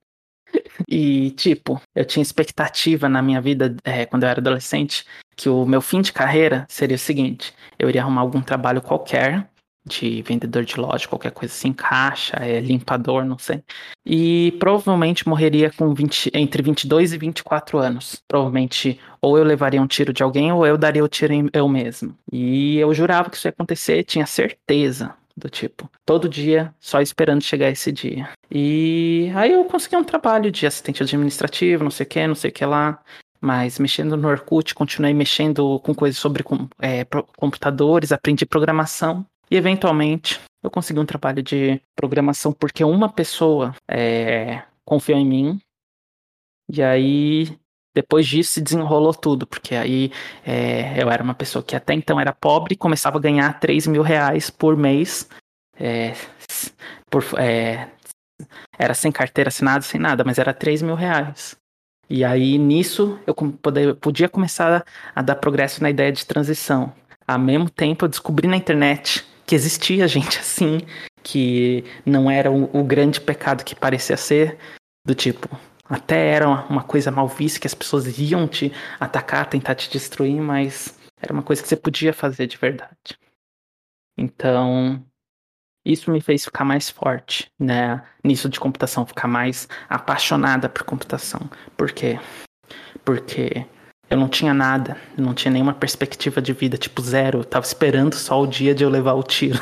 E, tipo, eu tinha expectativa na minha vida, quando eu era adolescente, que o meu fim de carreira seria o seguinte: eu iria arrumar algum trabalho qualquer, de vendedor de loja, qualquer coisa assim, caixa, limpador, não sei. E provavelmente morreria com entre 22 e 24 anos. Provavelmente, ou eu levaria um tiro de alguém, ou eu daria o tiro em eu mesmo. E eu jurava que isso ia acontecer, tinha certeza. Do tipo, todo dia só esperando chegar esse dia. E aí eu consegui um trabalho de assistente administrativo, não sei o que lá. Mas mexendo no Orkut, continuei mexendo com coisas sobre computadores, aprendi programação. E eventualmente eu consegui um trabalho de programação porque uma pessoa confiou em mim. E aí, depois disso, se desenrolou tudo. Porque aí eu era uma pessoa que até então era pobre e começava a ganhar 3 mil reais por mês. Era sem carteira assinada, sem nada, mas era 3 mil reais. E aí, nisso, eu podia começar a dar progresso na ideia de transição. Ao mesmo tempo, eu descobri na internet que existia gente assim, que não era o grande pecado que parecia ser, do tipo, até era uma coisa mal vista, que as pessoas iam te atacar, tentar te destruir, mas era uma coisa que você podia fazer de verdade. Então, isso me fez ficar mais forte, né? Nisso de computação, ficar mais apaixonada por computação. Por quê? Porque eu não tinha nada, eu não tinha nenhuma perspectiva de vida, tipo zero. Eu tava esperando só o dia de eu levar o tiro.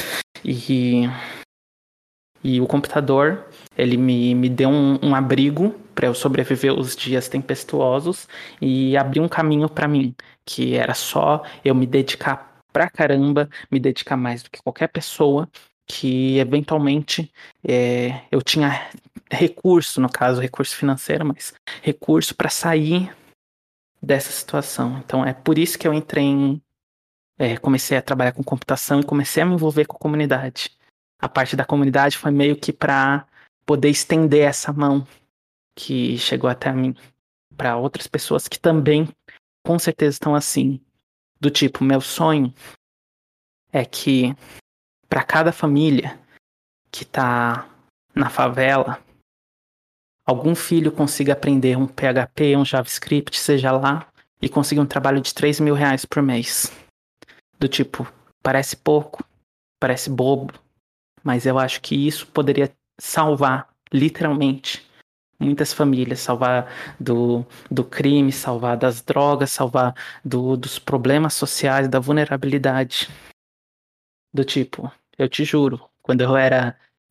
E o computador, ele me deu um abrigo para eu sobreviver os dias tempestuosos e abrir um caminho para mim, que era só eu me dedicar pra caramba, me dedicar mais do que qualquer pessoa, que eventualmente eu tinha recurso, no caso, recurso financeiro, mas recurso para sair dessa situação. Então é por isso que eu comecei a trabalhar com computação e comecei a me envolver com a comunidade. A parte da comunidade foi meio que para poder estender essa mão que chegou até mim para outras pessoas que também com certeza estão assim. Do tipo, meu sonho é que para cada família que tá na favela, algum filho consiga aprender um PHP, um JavaScript, seja lá, e consiga um trabalho de 3 mil reais por mês. Do tipo, parece pouco, parece bobo, mas eu acho que isso poderia salvar, literalmente, muitas famílias, salvar do crime, salvar das drogas, salvar dos problemas sociais, da vulnerabilidade. Do tipo, eu te juro, quando eu era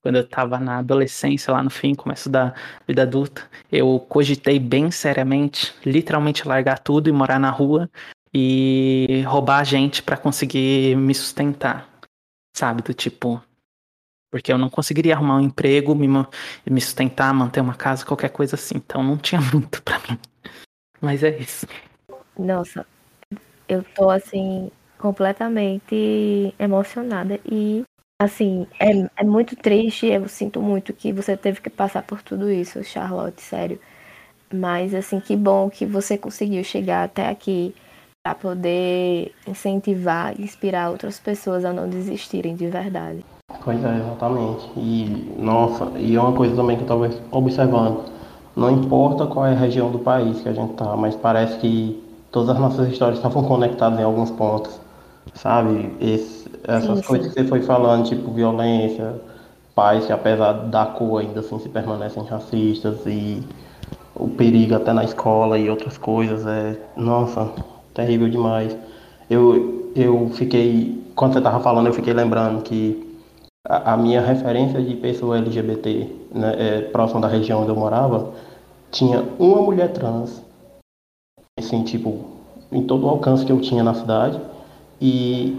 quando eu tava na adolescência, lá no fim, começo da vida adulta, eu cogitei bem seriamente, literalmente largar tudo e morar na rua e roubar gente pra conseguir me sustentar, sabe? Do tipo, porque eu não conseguiria arrumar um emprego, me sustentar, manter uma casa, qualquer coisa assim. Então não tinha muito pra mim. Mas é isso. Nossa, eu tô assim completamente emocionada e assim, é muito triste, eu sinto muito que você teve que passar por tudo isso, Charlotte, sério. Mas assim, que bom que você conseguiu chegar até aqui para poder incentivar e inspirar outras pessoas a não desistirem de verdade. Pois é, exatamente. E, nossa, e é uma coisa também que eu estava observando. Não importa qual é a região do país que a gente tá, mas parece que todas as nossas histórias estavam conectadas em alguns pontos, sabe? Essas Sim, coisas sim. que você foi falando, tipo violência, pais que apesar da cor ainda assim se permanecem racistas e o perigo até na escola e outras coisas, nossa, terrível demais. Eu fiquei, quando você estava falando, eu fiquei lembrando que a minha referência de pessoa LGBT, né, próximo da região onde eu morava, tinha uma mulher trans, assim, tipo, em todo o alcance que eu tinha na cidade, e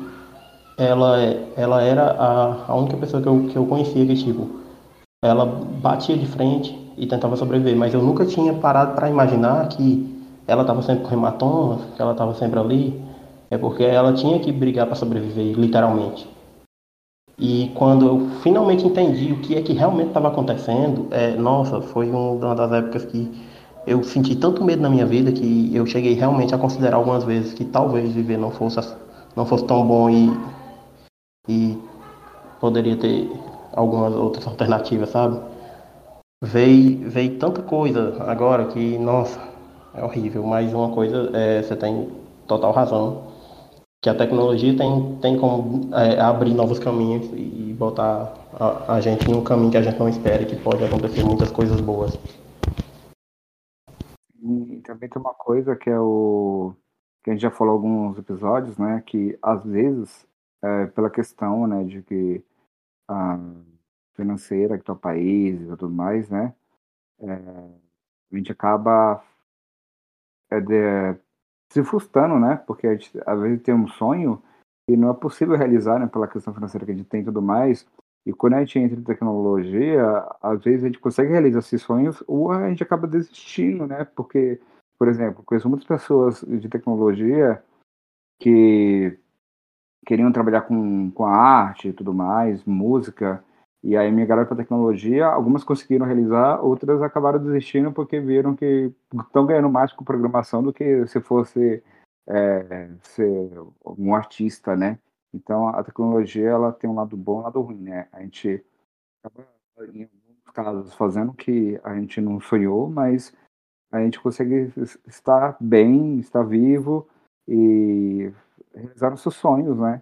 ela era a única pessoa que eu conhecia que, tipo, ela batia de frente e tentava sobreviver, mas eu nunca tinha parado para imaginar que ela estava sempre com hematoma, que ela estava sempre ali, é porque ela tinha que brigar para sobreviver, literalmente. E quando eu finalmente entendi o que é que realmente estava acontecendo, nossa, foi uma das épocas que eu senti tanto medo na minha vida que eu cheguei realmente a considerar algumas vezes que talvez viver não fosse tão bom e poderia ter algumas outras alternativas, sabe? Veio tanta coisa agora que, nossa, é horrível. Mas uma coisa, você tem total razão, que a tecnologia tem como abrir novos caminhos e botar a gente em um caminho que a gente não espera e que pode acontecer muitas coisas boas. E também tem uma coisa que é o que a gente já falou em alguns episódios, né? Que às vezes, pela questão, né, de que a financeira que tá o país e tudo mais, né? A gente acaba se frustrando, né? Porque a gente, às vezes tem um sonho e não é possível realizar, né? Pela questão financeira que a gente tem e tudo mais. E quando a gente entra em tecnologia, às vezes a gente consegue realizar esses sonhos ou a gente acaba desistindo, né? Porque, por exemplo, conheço muitas pessoas de tecnologia que queriam trabalhar com a arte e tudo mais, música, e aí migraram para tecnologia. Algumas conseguiram realizar, outras acabaram desistindo porque viram que estão ganhando mais com programação do que se fosse ser um artista, né? Então a tecnologia ela tem um lado bom e um lado ruim, né? A gente acaba, em alguns casos, fazendo o que a gente não sonhou, mas a gente consegue estar bem, estar vivo e realizar os seus sonhos, né?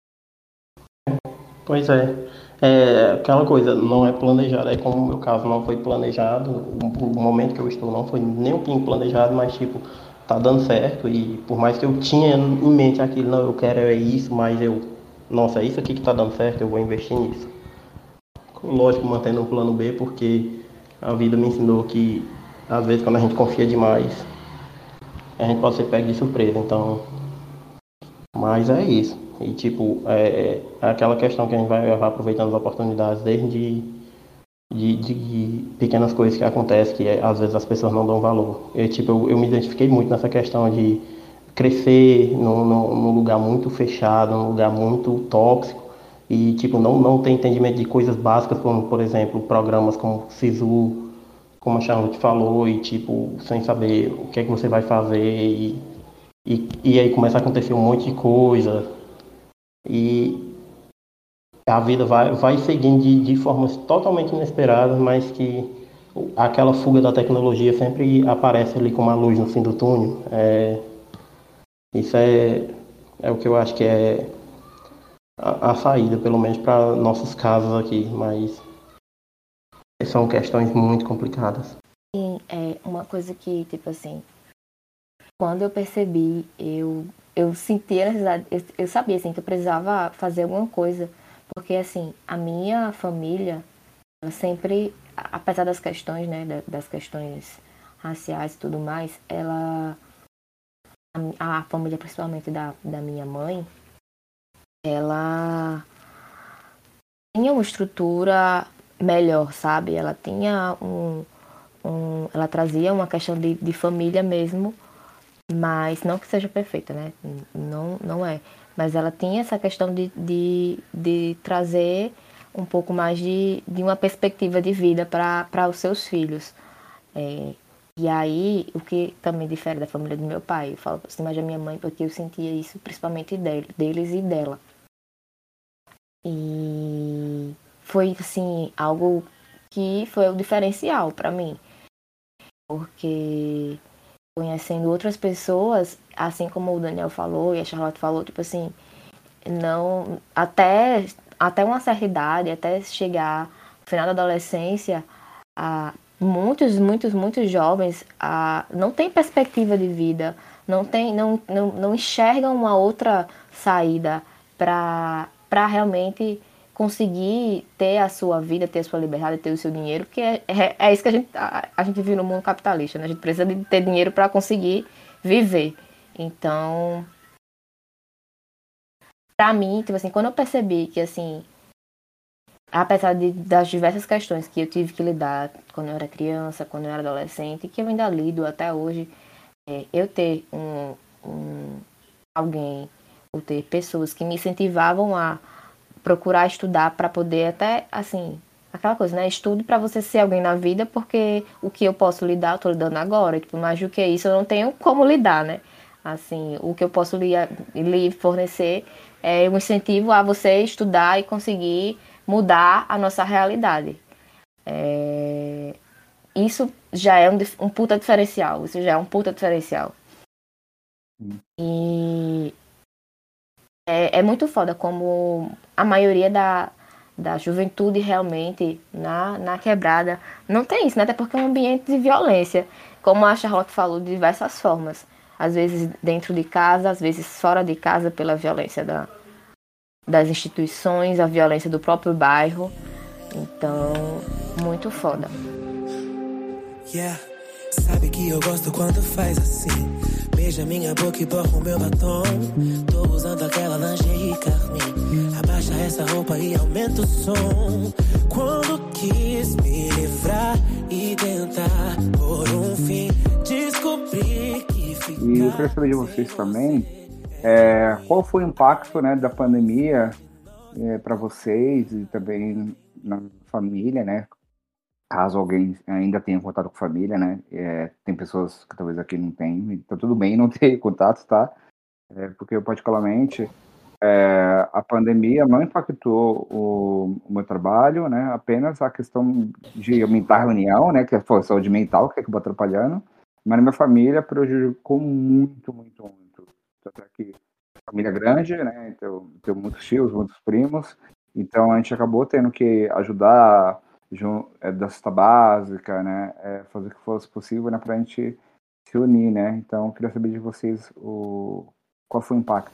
Pois é aquela coisa, não é planejado, é como o meu caso não foi planejado, o momento que eu estou não foi nem um pouquinho planejado, mas tipo, tá dando certo e por mais que eu tinha em mente aquilo, não, eu quero é isso, mas nossa, é isso aqui que tá dando certo, eu vou investir nisso. Lógico, mantendo um plano B, porque a vida me ensinou que às vezes quando a gente confia demais, a gente pode ser pego de surpresa, então, mas é isso. E tipo, é aquela questão que a gente vai aproveitando as oportunidades desde de pequenas coisas que acontecem que às vezes as pessoas não dão valor. Tipo, eu me identifiquei muito nessa questão de crescer num lugar muito fechado, num lugar muito tóxico e tipo não ter entendimento de coisas básicas como, por exemplo, programas como Sisu, como a Charlotte falou, e tipo, sem saber o que é que você vai fazer e aí começa a acontecer um monte de coisa e a vida vai seguindo de formas totalmente inesperadas, mas que aquela fuga da tecnologia sempre aparece ali com uma luz no fim do túnel. Isso é o que eu acho que é a saída, pelo menos para nossos casos aqui, mas são questões muito complicadas. Sim, é uma coisa que, tipo assim, quando eu percebi, eu senti a necessidade, eu sabia, assim, que eu precisava fazer alguma coisa, porque, assim, a minha família ela sempre, apesar das questões, né, das questões raciais e tudo mais, a família, principalmente da minha mãe, ela tinha uma estrutura melhor, sabe? Ela tinha ela trazia uma questão de família mesmo, mas não que seja perfeita, né? Não é. Mas ela tinha essa questão de trazer um pouco mais de uma perspectiva de vida para os seus filhos. E aí, o que também difere da família do meu pai, eu falo assim mais da minha mãe, porque eu sentia isso principalmente deles e dela. E foi, assim, algo que foi o diferencial para mim. Porque conhecendo outras pessoas, assim como o Daniel falou e a Charlotte falou, tipo assim, não, até uma certa idade, até chegar no final da adolescência, muitos jovens não têm perspectiva de vida, não enxergam uma outra saída para realmente conseguir ter a sua vida, ter a sua liberdade, ter o seu dinheiro, porque é isso que a gente vive no mundo capitalista, né? A gente precisa de ter dinheiro para conseguir viver. Então, pra mim, tipo assim, quando eu percebi que, assim, apesar das diversas questões que eu tive que lidar quando eu era criança, quando eu era adolescente, que eu ainda lido até hoje, eu ter alguém, ou ter pessoas que me incentivavam a procurar estudar para poder até, assim, aquela coisa, né? Estude para você ser alguém na vida, porque o que eu posso lidar, eu tô lidando agora. Tipo, mais do que isso, eu não tenho como lidar, né? Assim, o que eu posso lhe fornecer é um incentivo a você estudar e conseguir mudar a nossa realidade. Isso já é um puta diferencial. Isso já é um puta diferencial. E é muito foda como a maioria da juventude realmente na quebrada não tem isso, né? Até porque é um ambiente de violência. Como a Charlotte falou, de diversas formas. Às vezes dentro de casa, às vezes fora de casa pela violência das instituições, a violência do próprio bairro. Então, muito foda. Yeah. Sabe que eu gosto quando faz assim. Beija minha boca e borra o meu batom. Tô usando aquela lingerie carmim. Abaixa essa roupa e aumenta o som. Quando quis me livrar e tentar por um fim, descobri que ficar. E eu queria saber de vocês também, qual foi o impacto, né, da pandemia para vocês e também na família, né? Caso alguém ainda tenha contato com a família, né? Tem pessoas que talvez aqui não tenham, então tudo bem não ter contato, tá? Porque eu particularmente, a pandemia não impactou o meu trabalho, né? Apenas a questão de aumentar a reunião, né? Que é a saúde mental, que acabou atrapalhando, mas na minha família prejudicou muito, muito, muito. Tanto é que família grande, né? Então, tenho muitos tios, muitos primos, então a gente acabou tendo que ajudar da cesta básica, né, fazer o que fosse possível, né, para a gente se unir, né. Então, eu queria saber de vocês qual foi o impacto.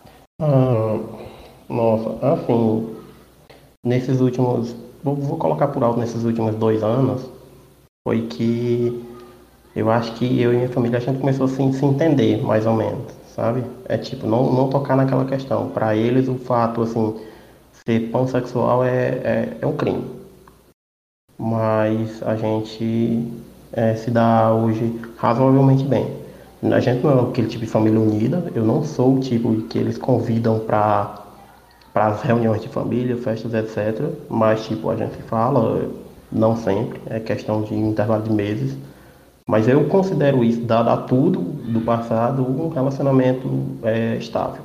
Nossa, assim, nesses últimos, vou colocar por alto, nesses últimos 2 anos, foi que eu acho que eu e minha família a gente começou assim, se entender, mais ou menos, sabe? É tipo, não tocar naquela questão. Para eles, o fato, assim, ser pansexual é um crime. Mas a gente se dá hoje razoavelmente bem. A gente não é aquele tipo de família unida, eu não sou o tipo que eles convidam para as reuniões de família, festas, etc. Mas tipo, a gente fala, não sempre, é questão de intervalo de meses. Mas eu considero isso, dado a tudo do passado, um relacionamento estável.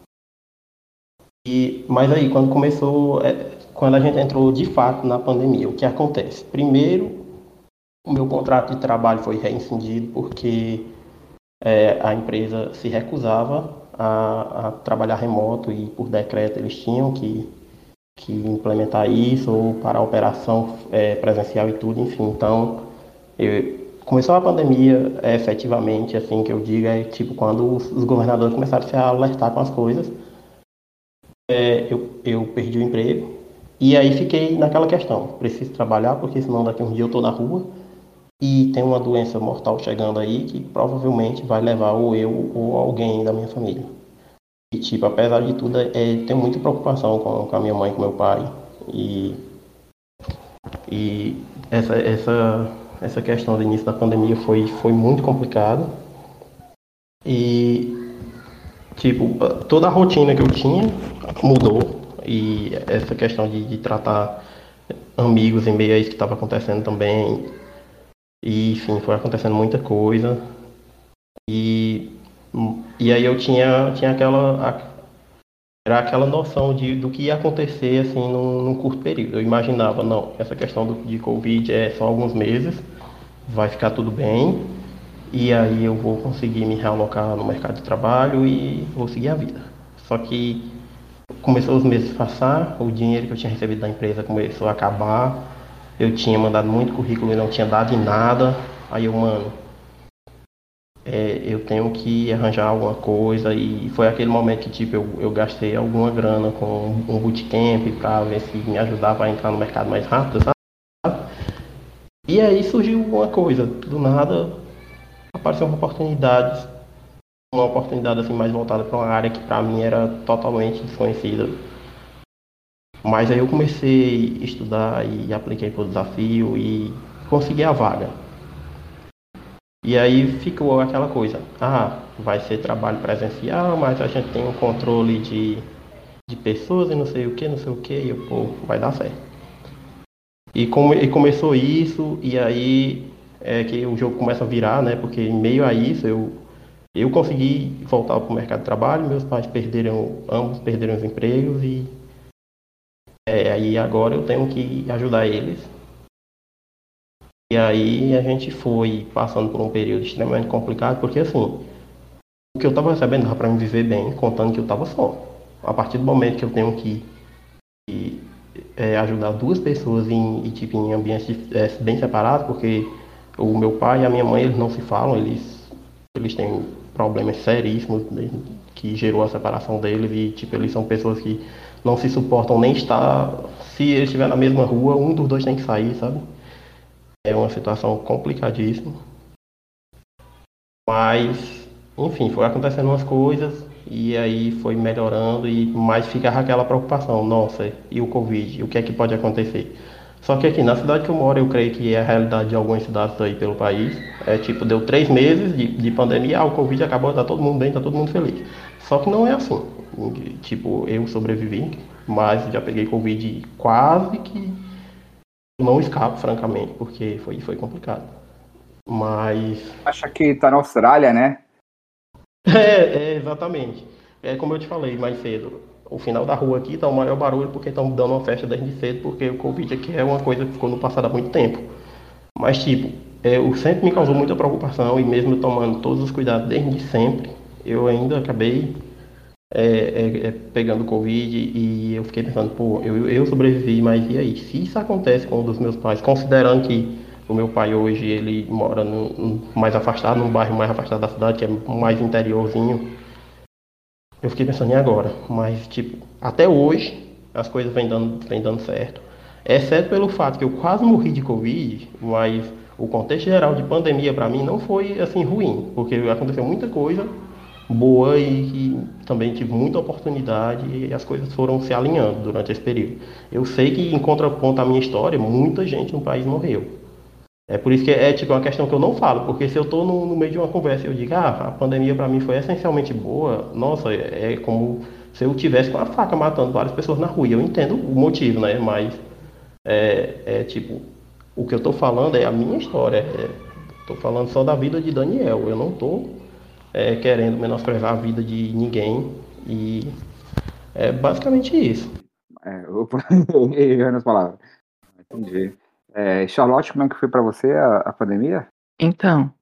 Mas aí, quando a gente entrou de fato na pandemia, o que acontece? Primeiro, o meu contrato de trabalho foi rescindido porque a empresa se recusava a trabalhar remoto e por decreto eles tinham que implementar isso ou para a operação presencial e tudo, enfim. Então, começou a pandemia, efetivamente, assim que eu digo, tipo quando os governadores começaram a se alertar com as coisas. Eu perdi o emprego E aí fiquei naquela questão, preciso trabalhar porque senão daqui a um dia eu estou na rua e tem uma doença mortal chegando aí que provavelmente vai levar ou eu ou alguém da minha família. E tipo, apesar de tudo, tenho muita preocupação com a minha mãe, com meu pai. E, e essa questão do início da pandemia foi muito complicado. E tipo, toda a rotina que eu tinha mudou. E essa questão de tratar amigos em meio a isso que estava acontecendo também. E enfim, foi acontecendo muita coisa. E, e aí eu tinha era aquela noção do que ia acontecer assim num curto período. Eu imaginava, não, essa questão de Covid é só alguns meses, vai ficar tudo bem, e aí eu vou conseguir me realocar no mercado de trabalho e vou seguir a vida. Só que começou os meses a passar, o dinheiro que eu tinha recebido da empresa começou a acabar, eu tinha mandado muito currículo e não tinha dado em nada, aí eu, mano, eu tenho que arranjar alguma coisa e foi aquele momento que tipo eu gastei alguma grana com um bootcamp para ver se me ajudava a entrar no mercado mais rápido, sabe? E aí surgiu uma coisa, do nada apareceu uma oportunidade assim mais voltada para uma área que para mim era totalmente desconhecida. Mas aí eu comecei a estudar e apliquei para o desafio e consegui a vaga. E aí ficou aquela coisa, vai ser trabalho presencial, mas a gente tem um controle de pessoas e não sei o que, não sei o que, e eu, pô, vai dar certo. E começou isso, e aí é que o jogo começa a virar, né? Porque em meio a isso eu consegui voltar para o mercado de trabalho, meus pais ambos perderam os empregos, e aí agora eu tenho que ajudar eles. E aí a gente foi passando por um período extremamente complicado, porque assim, o que eu estava recebendo dava para me viver bem, contando que eu estava só. A partir do momento que eu tenho que ajudar duas pessoas tipo, em ambientes bem separados, porque o meu pai e a minha mãe eles não se falam, eles têm problemas seríssimos, né, que gerou a separação deles e tipo, eles são pessoas que não se suportam nem estar. Se eles estiverem na mesma rua, um dos dois tem que sair, sabe? É uma situação complicadíssima. Mas, enfim, foi acontecendo umas coisas e aí foi melhorando e mais ficava aquela preocupação, nossa, e o Covid, o que é que pode acontecer? Só que aqui na cidade que eu moro, eu creio que é a realidade de algumas cidades aí pelo país. É tipo, deu 3 meses de pandemia, o Covid acabou, tá todo mundo bem, tá todo mundo feliz. Só que não é assim. Tipo, eu sobrevivi, mas já peguei Covid quase que não escapo, francamente, porque foi complicado. Mas Acha que tá na Austrália, né? Exatamente. É como eu te falei mais cedo. O final da rua aqui tá o maior barulho porque estão dando uma festa desde cedo, porque o Covid aqui é uma coisa que ficou no passado há muito tempo. Mas, tipo, o sempre me causou muita preocupação e mesmo eu tomando todos os cuidados desde sempre, eu ainda acabei pegando Covid e eu fiquei pensando, pô, eu sobrevivi, mas e aí? Se isso acontece com um dos meus pais, considerando que o meu pai hoje ele mora mais afastado, num bairro mais afastado da cidade, que é mais interiorzinho, eu fiquei pensando em agora. Mas, tipo, até hoje as coisas vêm dando certo. Exceto pelo fato que eu quase morri de Covid, mas o contexto geral de pandemia para mim não foi assim ruim, porque aconteceu muita coisa boa e também tive muita oportunidade e as coisas foram se alinhando durante esse período. Eu sei que em contraponto à minha história, muita gente no país morreu. É por isso que é tipo uma questão que eu não falo, porque se eu estou no meio de uma conversa e eu digo, a pandemia para mim foi essencialmente boa, nossa, é como se eu tivesse com a faca matando várias pessoas na rua. E eu entendo o motivo, né? Mas tipo, o que eu estou falando é a minha história. Estou falando só da vida de Daniel. Eu não estou querendo menosprezar a vida de ninguém. E é basicamente isso. Opa, errando as palavras. Entendi. Charlotte, como é que foi para você a pandemia? Então,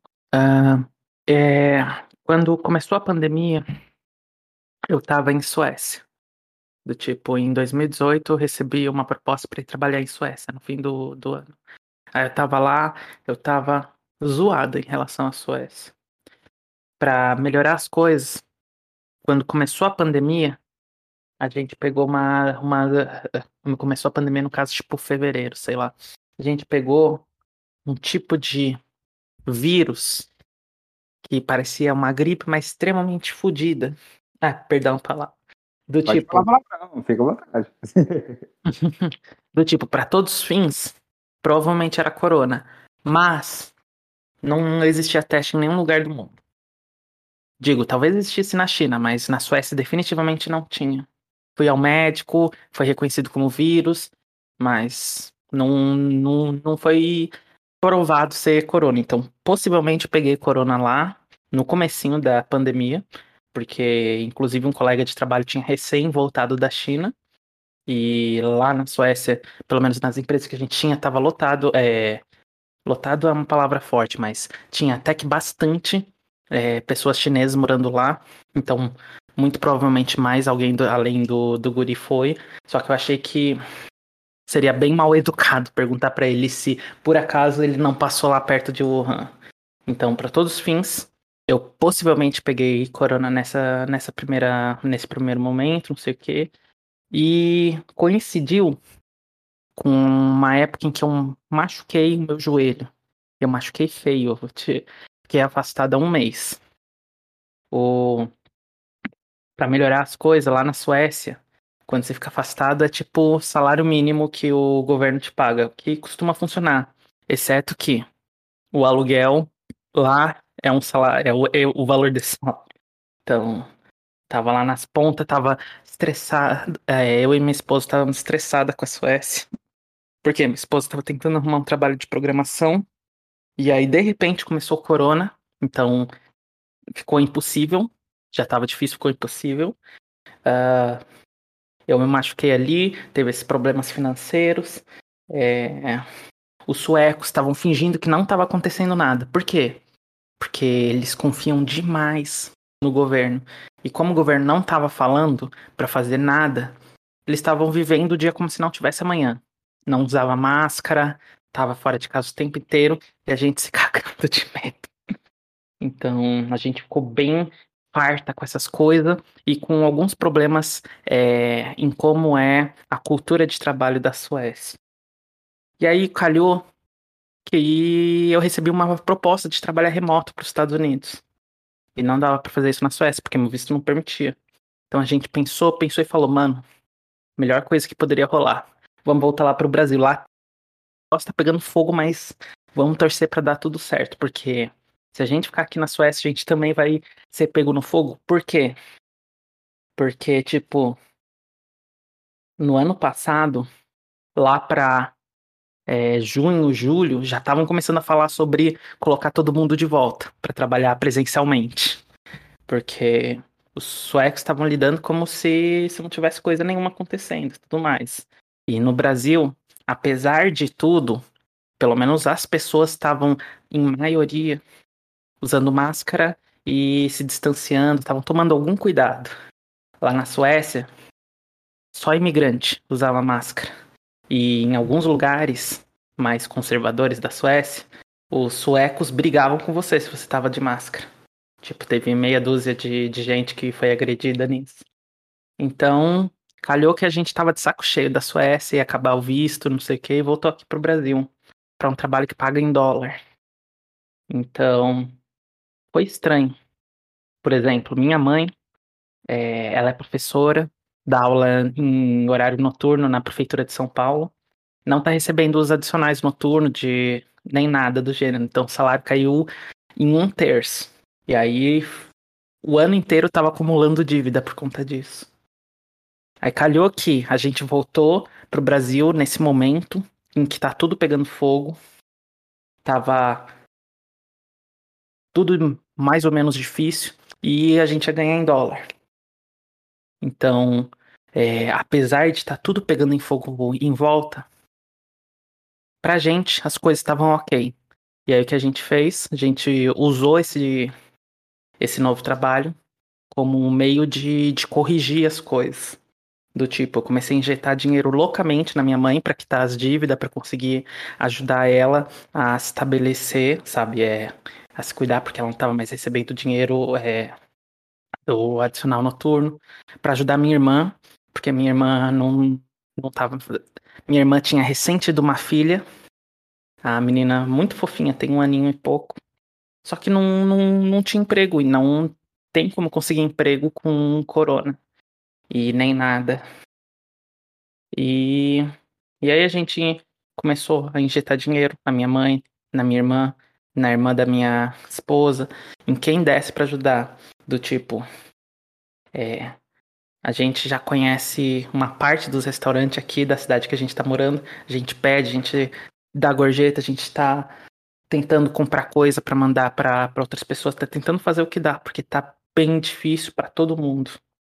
quando começou a pandemia, eu estava em Suécia. Do tipo, em 2018 eu recebi uma proposta para ir trabalhar em Suécia no fim do ano. Aí eu tava lá, eu tava zoada em relação à Suécia. Para melhorar as coisas, quando começou a pandemia, A gente pegou começou a pandemia no caso, tipo, fevereiro, sei lá. A gente pegou um tipo de vírus que parecia uma gripe, mas extremamente fodida. Ah, perdão falar. Do Pode falar tipo, palavrão, fica à vontade. do tipo, para todos os fins, provavelmente era corona. Mas não existia teste em nenhum lugar do mundo. Digo, talvez existisse na China, mas na Suécia definitivamente não tinha. Fui ao médico, foi reconhecido como vírus, mas não foi provado ser corona. Então, possivelmente eu peguei corona lá no comecinho da pandemia, porque inclusive um colega de trabalho tinha recém voltado da China e lá na Suécia, pelo menos nas empresas que a gente tinha, estava lotado. Lotado é uma palavra forte, mas tinha até que bastante pessoas chinesas morando lá. Então, muito provavelmente mais alguém além do guri foi. Só que eu achei que seria bem mal educado perguntar pra ele se por acaso ele não passou lá perto de Wuhan. Então, pra todos os fins, eu possivelmente peguei corona nesse primeiro momento, não sei o quê. E coincidiu com uma época em que eu machuquei o meu joelho. Eu machuquei feio, fiquei afastado há um mês. O... Para melhorar as coisas lá na Suécia, quando você fica afastado, é tipo o salário mínimo que o governo te paga, que costuma funcionar. Exceto que o aluguel lá é um salário, é o valor desse salário. Então, tava lá nas pontas, tava estressado. Eu e minha esposa estávamos estressada com a Suécia. Porque minha esposa estava tentando arrumar um trabalho de programação. E aí, de repente, começou o corona. Então, ficou impossível. Já estava difícil, ficou impossível. Ah, eu me machuquei ali, teve esses problemas financeiros. É, os suecos estavam fingindo que não estava acontecendo nada. Por quê? Porque eles confiam demais no governo. E como o governo não estava falando para fazer nada, eles estavam vivendo o dia como se não tivesse amanhã. Não usava máscara, estava fora de casa o tempo inteiro e a gente se cagando de medo. Então, a gente ficou bem farta com essas coisas e com alguns problemas em como é a cultura de trabalho da Suécia. E aí, calhou que eu recebi uma proposta de trabalhar remoto para os Estados Unidos. E não dava para fazer isso na Suécia, porque meu visto não permitia. Então a gente pensou e falou, mano, melhor coisa que poderia rolar. Vamos voltar lá pro Brasil. Lá tá pegando fogo, mas vamos torcer para dar tudo certo, porque se a gente ficar aqui na Suécia, a gente também vai ser pego no fogo. Por quê? Porque, tipo, no ano passado, lá pra junho, julho, já estavam começando a falar sobre colocar todo mundo de volta para trabalhar presencialmente. Porque os suecos estavam lidando como se não tivesse coisa nenhuma acontecendo e tudo mais. E no Brasil, apesar de tudo, pelo menos as pessoas estavam, em maioria, usando máscara e se distanciando, estavam tomando algum cuidado. Lá na Suécia, só imigrante usava máscara. E em alguns lugares mais conservadores da Suécia, os suecos brigavam com você se você estava de máscara. Tipo, teve meia dúzia de gente que foi agredida nisso. Então, calhou que a gente tava de saco cheio da Suécia, ia acabar o visto, não sei o quê, e voltou aqui pro Brasil. Pra um trabalho que paga em dólar. Então, foi estranho. Por exemplo, minha mãe, ela é professora, dá aula em horário noturno na Prefeitura de São Paulo. Não tá recebendo os adicionais noturnos de nem nada do gênero. Então, o salário caiu em um terço. E aí, o ano inteiro tava acumulando dívida por conta disso. Aí calhou que a gente voltou pro Brasil nesse momento em que tá tudo pegando fogo. Tava tudo mais ou menos difícil e a gente ia ganhar em dólar. Então, apesar de estar tudo pegando em fogo em volta, pra gente as coisas estavam ok. E aí o que a gente fez? A gente usou esse novo trabalho como um meio de corrigir as coisas. Do tipo, eu comecei a injetar dinheiro loucamente na minha mãe para quitar as dívidas, para conseguir ajudar ela a se estabelecer, sabe? A se cuidar, porque ela não estava mais recebendo dinheiro do adicional noturno. Para ajudar minha irmã, porque minha irmã não tava. Minha irmã tinha recém tido uma filha, a menina muito fofinha, tem 1 aninho e pouco. Só que não tinha emprego e não tem como conseguir emprego com corona e nem nada. E, e aí a gente começou a injetar dinheiro na minha mãe, na minha irmã, na irmã da minha esposa, em quem desse pra ajudar. Do tipo, é, a gente já conhece uma parte dos restaurantes aqui da cidade que a gente tá morando. A gente pede, a gente dá gorjeta, a gente tá tentando comprar coisa pra mandar pra outras pessoas, tá tentando fazer o que dá, porque tá bem difícil pra todo mundo.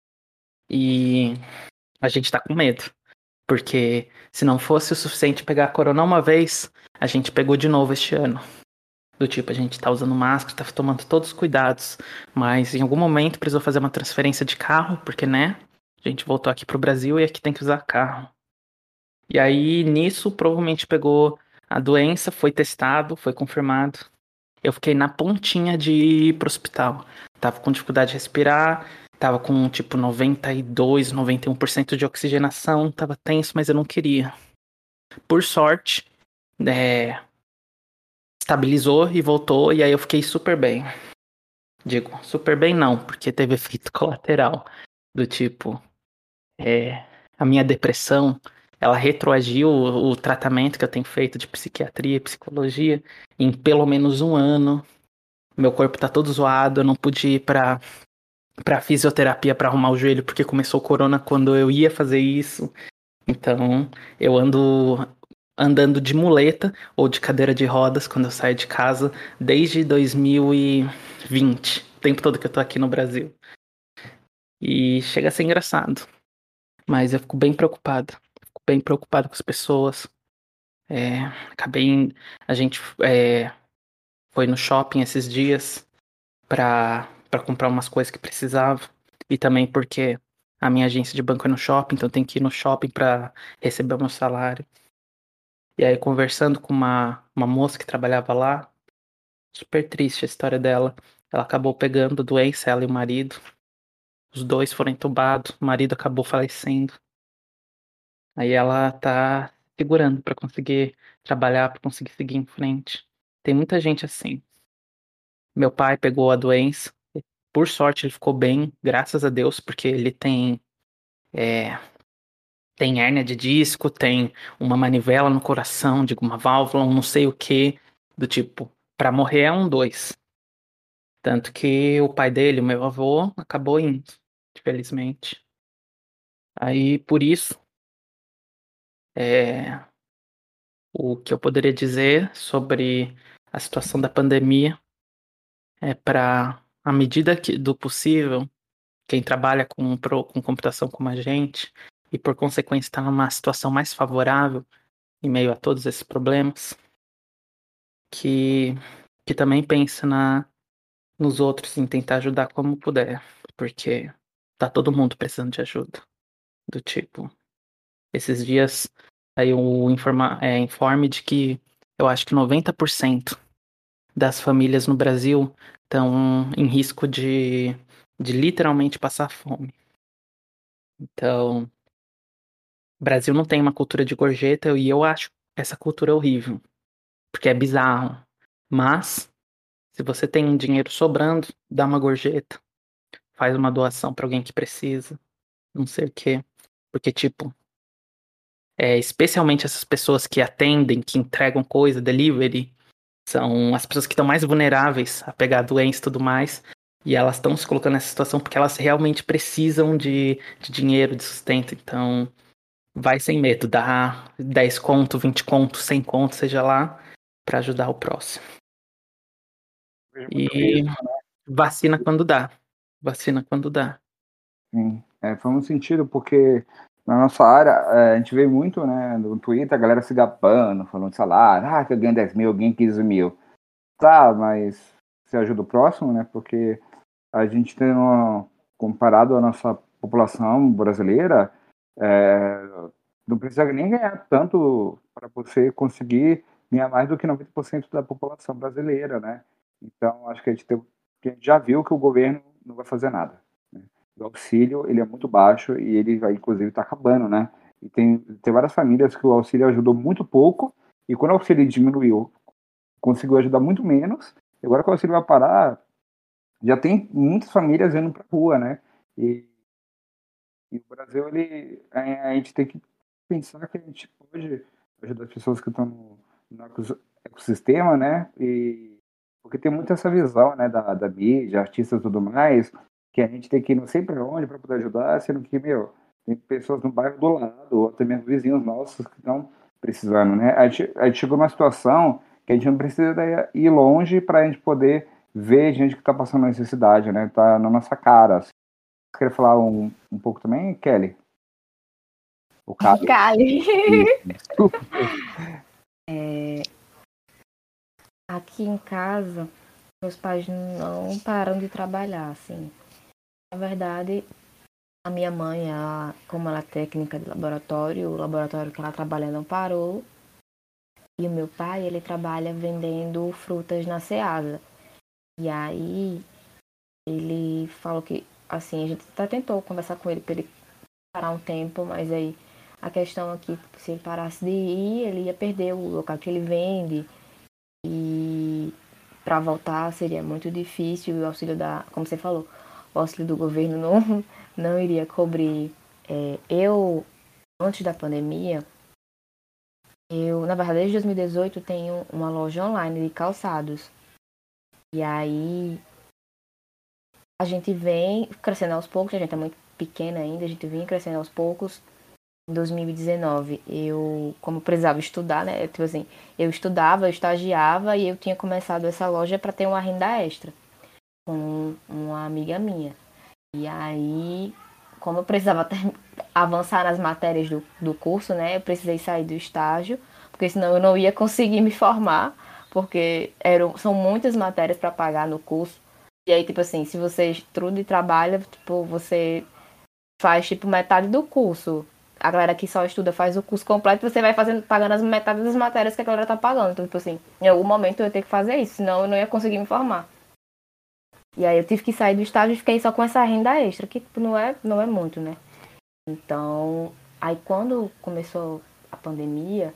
E a gente tá com medo, porque se não fosse o suficiente pegar a corona uma vez, a gente pegou de novo este ano. Do tipo, a gente tá usando máscara, tá tomando todos os cuidados, mas em algum momento precisou fazer uma transferência de carro, porque, né, a gente voltou aqui pro Brasil e aqui tem que usar carro. E aí, nisso, provavelmente pegou a doença, foi testado, foi confirmado. Eu fiquei na pontinha de ir pro hospital. Tava com dificuldade de respirar, tava com tipo 92, 91% de oxigenação, tava tenso, mas eu não queria. Por sorte, é, estabilizou e voltou, e aí eu fiquei super bem. Digo, super bem não, porque teve efeito colateral. Do tipo, a minha depressão, ela retroagiu o tratamento que eu tenho feito de psiquiatria e psicologia em pelo menos 1 ano. Meu corpo tá todo zoado, eu não pude ir pra fisioterapia pra arrumar o joelho porque começou o corona quando eu ia fazer isso. Então, eu ando andando de muleta ou de cadeira de rodas quando eu saio de casa desde 2020, o tempo todo que eu tô aqui no Brasil. E chega a ser engraçado, mas eu fico bem preocupado. Fico bem preocupado com as pessoas. É, a gente foi no shopping esses dias pra comprar umas coisas que precisava. E também porque a minha agência de banco é no shopping, então eu tenho que ir no shopping pra receber o meu salário. E aí, conversando com uma moça que trabalhava lá, super triste a história dela. Ela acabou pegando doença, ela e o marido. Os dois foram entubados, o marido acabou falecendo. Aí ela tá segurando pra conseguir trabalhar, pra conseguir seguir em frente. Tem muita gente assim. Meu pai pegou a doença. Por sorte, ele ficou bem, graças a Deus, porque ele é, tem hérnia de disco, tem uma manivela no coração, digo, uma válvula, um não sei o que, do tipo, pra morrer é 2. Tanto que o pai dele, o meu avô, acabou indo, infelizmente. Aí, por isso, é, o que eu poderia dizer sobre a situação da pandemia é para, à medida do possível, quem trabalha com computação como a gente, e por consequência está numa situação mais favorável em meio a todos esses problemas, que, que também pense nos outros em tentar ajudar como puder, porque tá todo mundo precisando de ajuda. Do tipo, esses dias aí o informe de que eu acho que 90% das famílias no Brasil estão em risco de literalmente passar fome. Então, o Brasil não tem uma cultura de gorjeta e eu acho essa cultura horrível, porque é bizarro. Mas, se você tem dinheiro sobrando, dá uma gorjeta, faz uma doação para alguém que precisa, não sei o quê. Porque, tipo, especialmente essas pessoas que atendem, que entregam coisa, delivery, são as pessoas que estão mais vulneráveis a pegar doença e tudo mais. E elas estão se colocando nessa situação porque elas realmente precisam de dinheiro, de sustento. Então, vai sem medo, dá 10 conto, 20 conto, 100 conto, seja lá, para ajudar o próximo. Vejo muito E isso. vacina quando dá. Vacina quando dá. Sim, foi um sentido porque na nossa área a gente vê muito, né, no Twitter a galera se gabando, falando de salário, que eu ganho 10 mil, eu ganho 15 mil. Tá, mas você ajuda o próximo, né, porque a gente tem, comparado à nossa população brasileira, não precisa nem ganhar tanto para você conseguir ganhar mais do que 90% da população brasileira, né? Então, acho que que a gente já viu que o governo não vai fazer nada, né? o auxílio ele é muito baixo e ele vai, inclusive, está acabando, né? E tem várias famílias que o auxílio ajudou muito pouco, e quando o auxílio diminuiu, conseguiu ajudar muito menos, e agora que o auxílio vai parar, já tem muitas famílias indo para a rua, né? E o Brasil, a gente tem que pensar que a gente pode ajudar as pessoas que estão no ecossistema, né? Porque tem muito essa visão, né, da mídia, artistas e tudo mais, que a gente tem que ir não sei para onde para poder ajudar, sendo que, tem pessoas no bairro do lado, ou até mesmo vizinhos nossos que estão precisando, né? A gente chegou numa situação que a gente não precisa ir longe para a gente poder ver gente que está passando necessidade, né? Tá na nossa cara. Você quer falar um pouco também, Kelly? O Cali. Cali. Desculpa. Aqui em casa, meus pais não pararam de trabalhar, assim. Na verdade, a minha mãe, como ela é técnica de laboratório, o laboratório que ela trabalha não parou. E o meu pai, ele trabalha vendendo frutas na Ceasa. E aí, ele falou que, assim, a gente até tentou conversar com ele para ele parar um tempo, mas aí a questão aqui, se ele parasse de ir, ele ia perder o local que ele vende. E para voltar seria muito difícil. E o auxílio como você falou, o auxílio do governo não iria cobrir. Eu, antes da pandemia, na verdade, desde 2018, tenho uma loja online de calçados. E aí, a gente vem crescendo aos poucos, a gente é muito pequena ainda, a gente vem crescendo aos poucos. Em 2019, como precisava estudar, né? Tipo assim, eu estudava, eu estagiava e eu tinha começado essa loja para ter uma renda extra com uma amiga minha. E aí, como eu precisava avançar nas matérias do curso, né? Eu precisei sair do estágio, porque senão eu não ia conseguir me formar, porque são muitas matérias para pagar no curso. E aí, tipo assim, se você estuda e trabalha, tipo, você faz, tipo, metade do curso. A galera que só estuda faz o curso completo, você vai pagando as metades das matérias que a galera tá pagando. Então, tipo assim, em algum momento eu ia ter que fazer isso, senão eu não ia conseguir me formar. E aí eu tive que sair do estágio e fiquei só com essa renda extra, que tipo, não é muito, né? Então, aí quando começou a pandemia,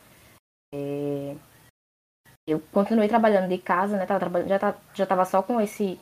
eu continuei trabalhando de casa, né? Já tava só com esse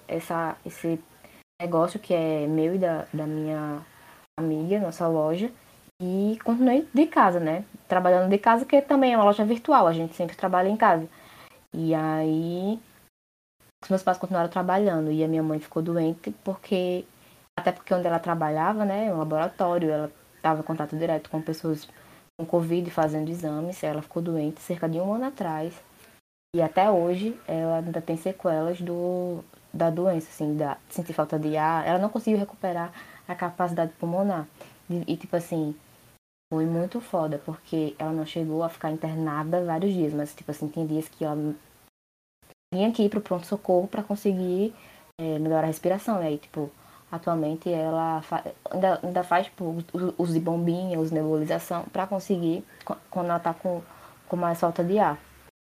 negócio que é meu e da minha amiga, nossa loja. E continuei de casa, né? Trabalhando de casa, que também é uma loja virtual, a gente sempre trabalha em casa. E aí, os meus pais continuaram trabalhando e a minha mãe ficou doente até porque onde ela trabalhava, né, um laboratório, ela estava em contato direto com pessoas com Covid fazendo exames, ela ficou doente cerca de 1 ano atrás. E até hoje ela ainda tem sequelas da doença, assim, de sentir falta de ar. Ela não conseguiu recuperar a capacidade pulmonar. E tipo assim, foi muito foda, porque ela não chegou a ficar internada vários dias, mas, tipo assim, tem dias que ela vinha aqui pro pronto-socorro pra conseguir melhorar a respiração, né? E, tipo, atualmente ela ainda faz, tipo, uso de bombinha, uso de nebulização, pra conseguir, quando ela tá com mais falta de ar.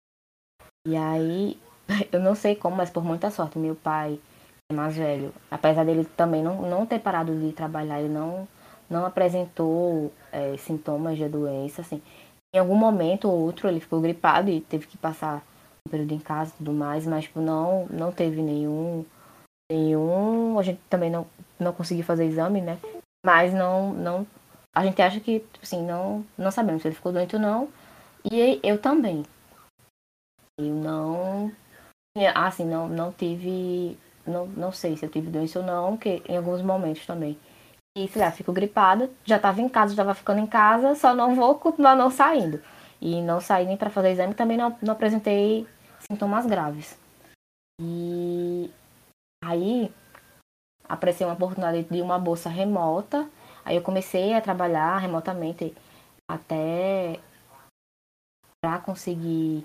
E aí, eu não sei como, mas por muita sorte, meu pai é mais velho, apesar dele também não ter parado de trabalhar, ele não apresentou sintomas de doença, assim. Em algum momento ou outro ele ficou gripado e teve que passar um período em casa e tudo mais, mas tipo, não teve nenhum. A gente também não conseguiu fazer exame, né? Mas não. A gente acha que, assim, não sabemos se ele ficou doente ou não. E eu também. Eu não. Assim, não tive. Não sei se eu tive doença ou não, porque em alguns momentos também. E, sei lá, fico gripada, já tava em casa, já tava ficando em casa, só não vou continuar não saindo. E não saí nem para fazer exame, também não apresentei sintomas graves. E aí, apareceu uma oportunidade de uma bolsa remota, aí eu comecei a trabalhar remotamente até para conseguir...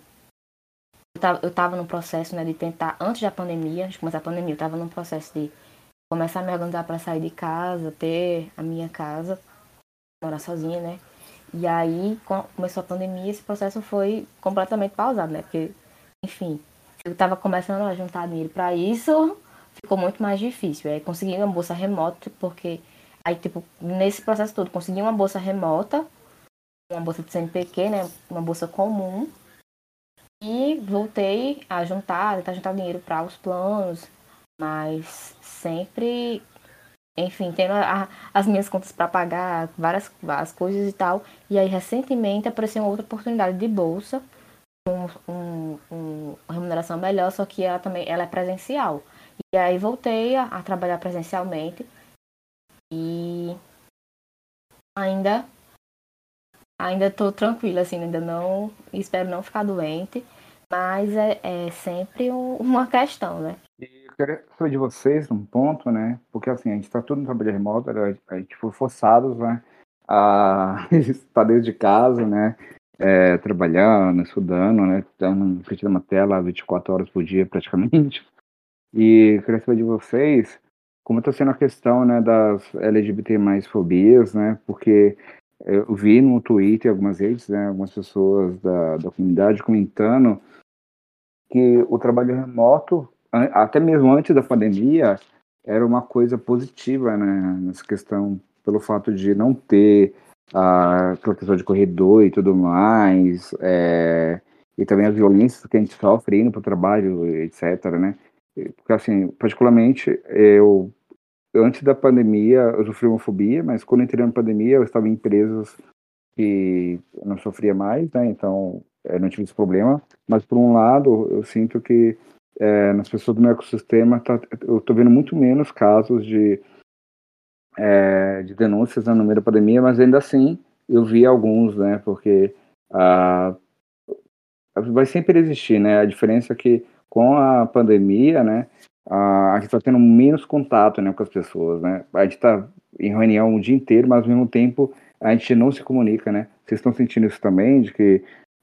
Eu tava no processo, né, de tentar, antes da pandemia, antes de começar a pandemia, eu tava no processo de começar a me organizar para sair de casa, ter a minha casa, morar sozinha, né? E aí, começou a pandemia, esse processo foi completamente pausado, né? Porque, enfim, eu estava começando a juntar dinheiro para isso, ficou muito mais difícil. Aí consegui uma bolsa remota, porque Aí, tipo, nesse processo todo, consegui uma bolsa remota, uma bolsa de CNPq, né? Uma bolsa comum. E voltei a tentar juntar dinheiro para os planos, mas sempre, enfim, tendo as minhas contas para pagar, várias coisas e tal. E aí, recentemente, apareceu uma outra oportunidade de bolsa, uma remuneração melhor, só que ela é presencial. E aí, voltei a trabalhar presencialmente e ainda tô tranquila, assim, ainda não, espero não ficar doente, mas é sempre uma questão, né? E eu queria saber de vocês num ponto, né? Porque assim, a gente está tudo no trabalho remoto, a gente foi forçados, né? A estar dentro de casa, né? Trabalhando, estudando, né? Estando na frente de uma tela 24 horas por dia praticamente. E eu queria saber de vocês como está sendo a questão, né, das LGBT mais fobias, né? Porque eu vi no Twitter algumas redes, né, algumas pessoas da comunidade comentando que o trabalho remoto, até mesmo antes da pandemia, era uma coisa positiva, né, nessa questão, pelo fato de não ter aquela questão de corredor e tudo mais, e também as violências que a gente sofre indo para o trabalho, etc, né, porque assim, particularmente, antes da pandemia, eu sofri homofobia, mas quando eu entrei na pandemia, eu estava em empresas que eu não sofria mais, né? Então, eu não tive esse problema. Mas, por um lado, eu sinto que nas pessoas do meu ecossistema, eu estou vendo muito menos casos de denúncias, né, no meio da pandemia, mas ainda assim, eu vi alguns, né? Porque vai sempre existir, né? A diferença é que com a pandemia, né? A gente está tendo menos contato, né, com as pessoas, né? A gente está em reunião o dia inteiro, mas ao mesmo tempo a gente não se comunica, né? Vocês estão sentindo isso também, de que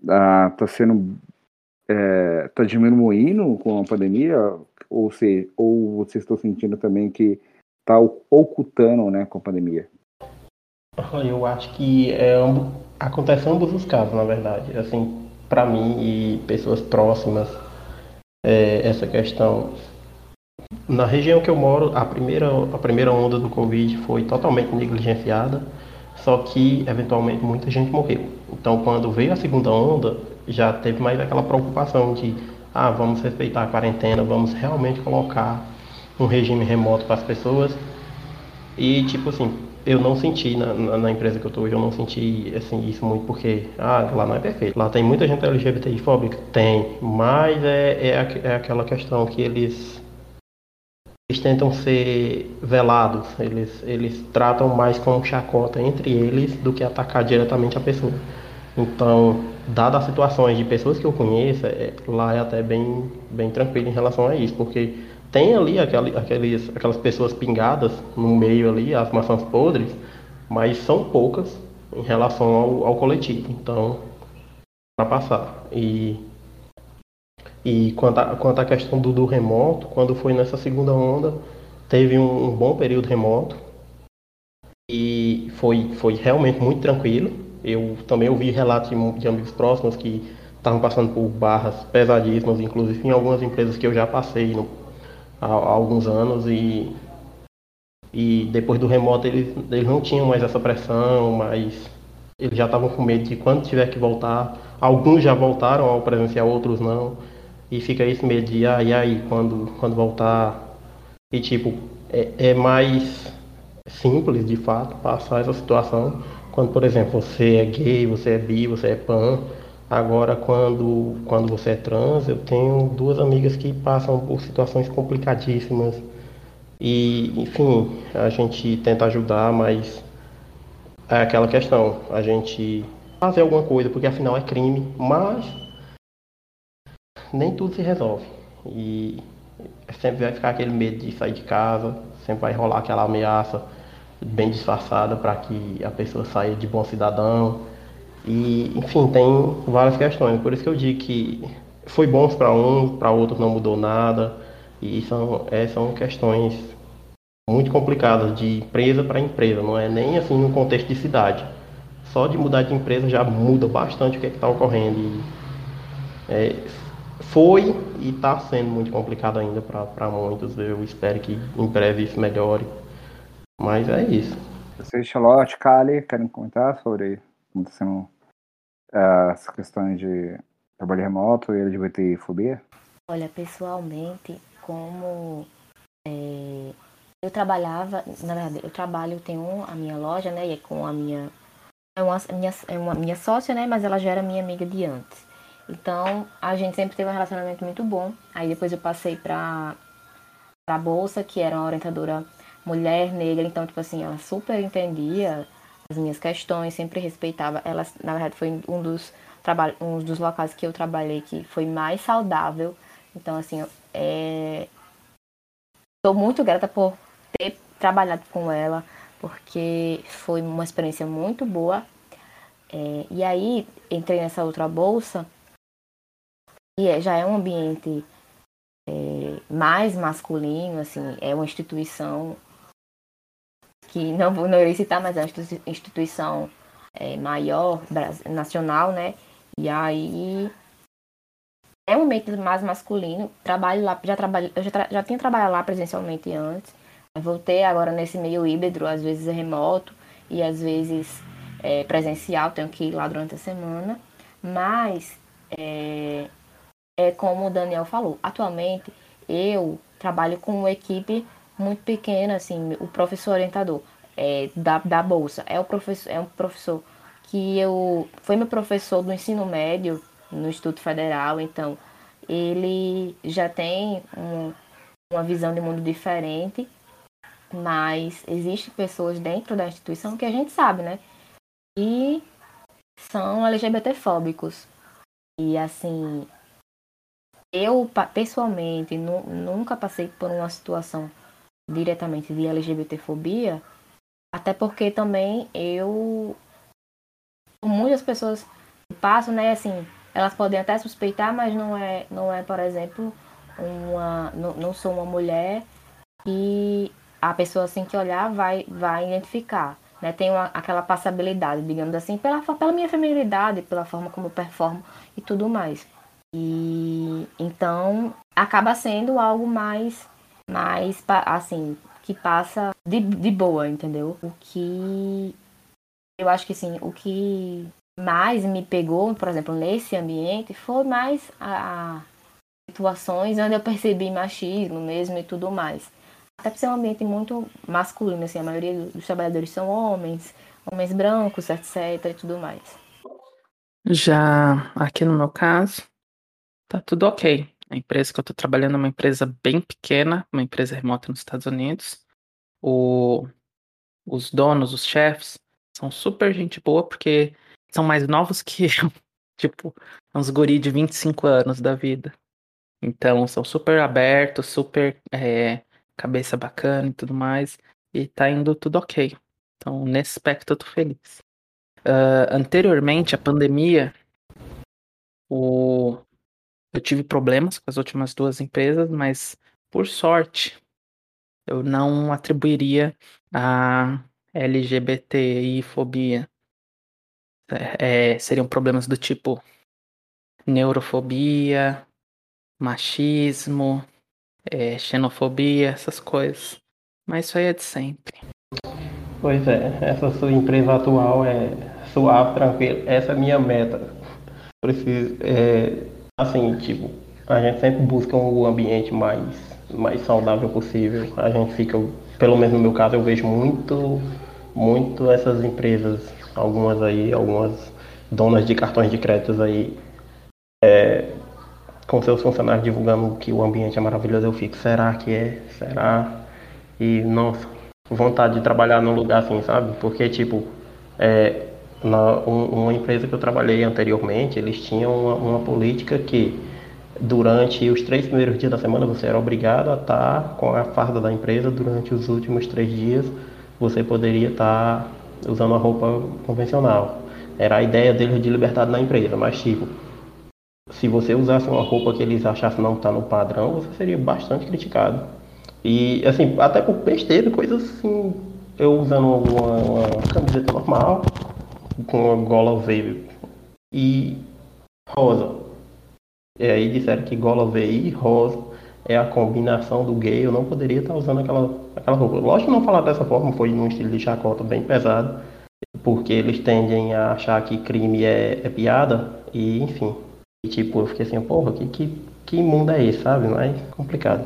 tá diminuindo com a pandemia, ou vocês estão sentindo também que está ocultando, né, com a pandemia? Eu acho que acontece em ambos os casos, na verdade. Assim, para mim e pessoas próximas, essa questão. Na região que eu moro, a primeira onda do Covid foi totalmente negligenciada, só que eventualmente muita gente morreu. Então, quando veio a segunda onda, já teve mais aquela preocupação de, vamos respeitar a quarentena, vamos realmente colocar um regime remoto para as pessoas. E, tipo assim, eu não senti na empresa que eu tô hoje, eu não senti assim, isso muito porque, lá não é perfeito. Lá tem muita gente LGBTI fóbica? Tem, mas é aquela questão que eles tentam ser velados, eles tratam mais como chacota entre eles do que atacar diretamente a pessoa. Então, dadas as situações de pessoas que eu conheço, lá é até bem tranquilo em relação a isso, porque tem ali aquelas pessoas pingadas no meio ali, as maçãs podres, mas são poucas em relação ao coletivo, então, para passar. E quanto à questão do remoto, quando foi nessa segunda onda, teve um bom período remoto e foi realmente muito tranquilo. Eu também ouvi relatos de amigos próximos que estavam passando por barras pesadíssimas, inclusive em algumas empresas que eu já passei há alguns anos e depois do remoto eles não tinham mais essa pressão, mas eles já estavam com medo de quando tiver que voltar. Alguns já voltaram ao presencial, outros não. E fica esse medo de, e aí, quando voltar? E tipo, é mais simples, de fato, passar essa situação. Quando, por exemplo, você é gay, você é bi, você é pan. Agora, quando você é trans, eu tenho duas amigas que passam por situações complicadíssimas. E, enfim, a gente tenta ajudar, mas é aquela questão, a gente fazer alguma coisa, porque afinal é crime, mas nem tudo se resolve. E sempre vai ficar aquele medo de sair de casa, sempre vai rolar aquela ameaça bem disfarçada para que a pessoa saia de bom cidadão. E, enfim, tem várias questões. Por isso que eu digo que foi bom para uns, para outros não mudou nada. E são questões muito complicadas de empresa para empresa, não é nem assim no contexto de cidade. Só de mudar de empresa já muda bastante o que está ocorrendo. É, foi e está sendo muito complicado ainda para muitos. Eu espero que em breve isso melhore. Mas é isso. Vocês, Charlotte, Kali, querem comentar sobre como está sendo as questões de trabalho remoto e LGBTfobia? Olha, pessoalmente, como eu trabalhava, na verdade, eu trabalho, tenho a minha loja, né, e é com a minha, é uma minha sócia, né, mas ela já era minha amiga de antes. Então, a gente sempre teve um relacionamento muito bom. Aí depois eu passei pra Bolsa, que era uma orientadora mulher negra, então, tipo assim, ela super entendia as minhas questões, sempre respeitava. Ela, na verdade, foi um dos locais que eu trabalhei que foi mais saudável. Então, assim, estou muito grata por ter trabalhado com ela, porque foi uma experiência muito boa. E aí, entrei nessa outra bolsa, e já é um ambiente mais masculino, assim, é uma instituição que não irei citar, mas é uma instituição maior, nacional, né? E aí é um ambiente mais masculino. Trabalho lá, já tinha trabalhado lá presencialmente antes. Voltei agora nesse meio híbrido, às vezes é remoto e às vezes presencial, tenho que ir lá durante a semana. Mas como o Daniel falou, atualmente eu trabalho com uma equipe muito pequena, assim, o professor orientador da Bolsa é um professor que foi meu professor do ensino médio no Instituto Federal, então ele já tem uma visão de mundo diferente, mas existem pessoas dentro da instituição que a gente sabe, né? E são LGBTfóbicos. E assim, eu pessoalmente nunca passei por uma situação diretamente de LGBTfobia, até porque também muitas pessoas passam, né, assim, elas podem até suspeitar, mas não é, por exemplo, não sou uma mulher e a pessoa assim que olhar vai identificar, né? Tem aquela passabilidade, digamos assim, pela minha feminilidade, pela forma como eu performo e tudo mais. E então acaba sendo algo mais assim, que passa de boa, entendeu? O que eu acho que sim, o que mais me pegou, por exemplo, nesse ambiente, foi mais a situações onde eu percebi machismo mesmo e tudo mais. Até por ser um ambiente muito masculino, assim, a maioria dos trabalhadores são homens brancos, etc. e tudo mais. Já aqui no meu caso, tá tudo ok. A empresa que eu tô trabalhando é uma empresa bem pequena, uma empresa remota nos Estados Unidos. Os donos, os chefes, são super gente boa porque são mais novos que eu. Tipo, uns guri de 25 anos da vida. Então, são super abertos, super cabeça bacana e tudo mais. E tá indo tudo ok. Então, nesse aspecto, eu tô feliz. Anteriormente, à pandemia, eu tive problemas com as últimas duas empresas, mas, por sorte, eu não atribuiria a LGBTI-fobia. Seriam problemas do tipo neurofobia, machismo, xenofobia, essas coisas. Mas isso aí é de sempre. Pois é, essa sua empresa atual é suave, tranquilo. Essa é a minha meta. Preciso, assim, tipo, a gente sempre busca um ambiente mais saudável possível. A gente fica, pelo menos no meu caso, eu vejo muito essas empresas, algumas donas de cartões de créditos aí, com seus funcionários divulgando que o ambiente é maravilhoso. Eu fico, será que é? Será? E, nossa, vontade de trabalhar num lugar assim, sabe? Porque, tipo, uma empresa que eu trabalhei anteriormente, eles tinham uma política que durante os 3 primeiros dias da semana você era obrigado a estar com a farda da empresa, durante os últimos 3 dias você poderia estar usando a roupa convencional. Era a ideia deles de liberdade na empresa, mas tipo, se você usasse uma roupa que eles achassem não estar no padrão, você seria bastante criticado. E assim, até por besteira, coisas assim, eu usando uma camiseta normal, com uma gola V e rosa. E aí disseram que gola V e rosa é a combinação do gay, eu não poderia estar usando aquela roupa. Lógico que não falar dessa forma, foi num estilo de chacota bem pesado, porque eles tendem a achar que crime é piada, e enfim. E tipo, eu fiquei assim, porra, que mundo é esse, sabe? Mas complicado.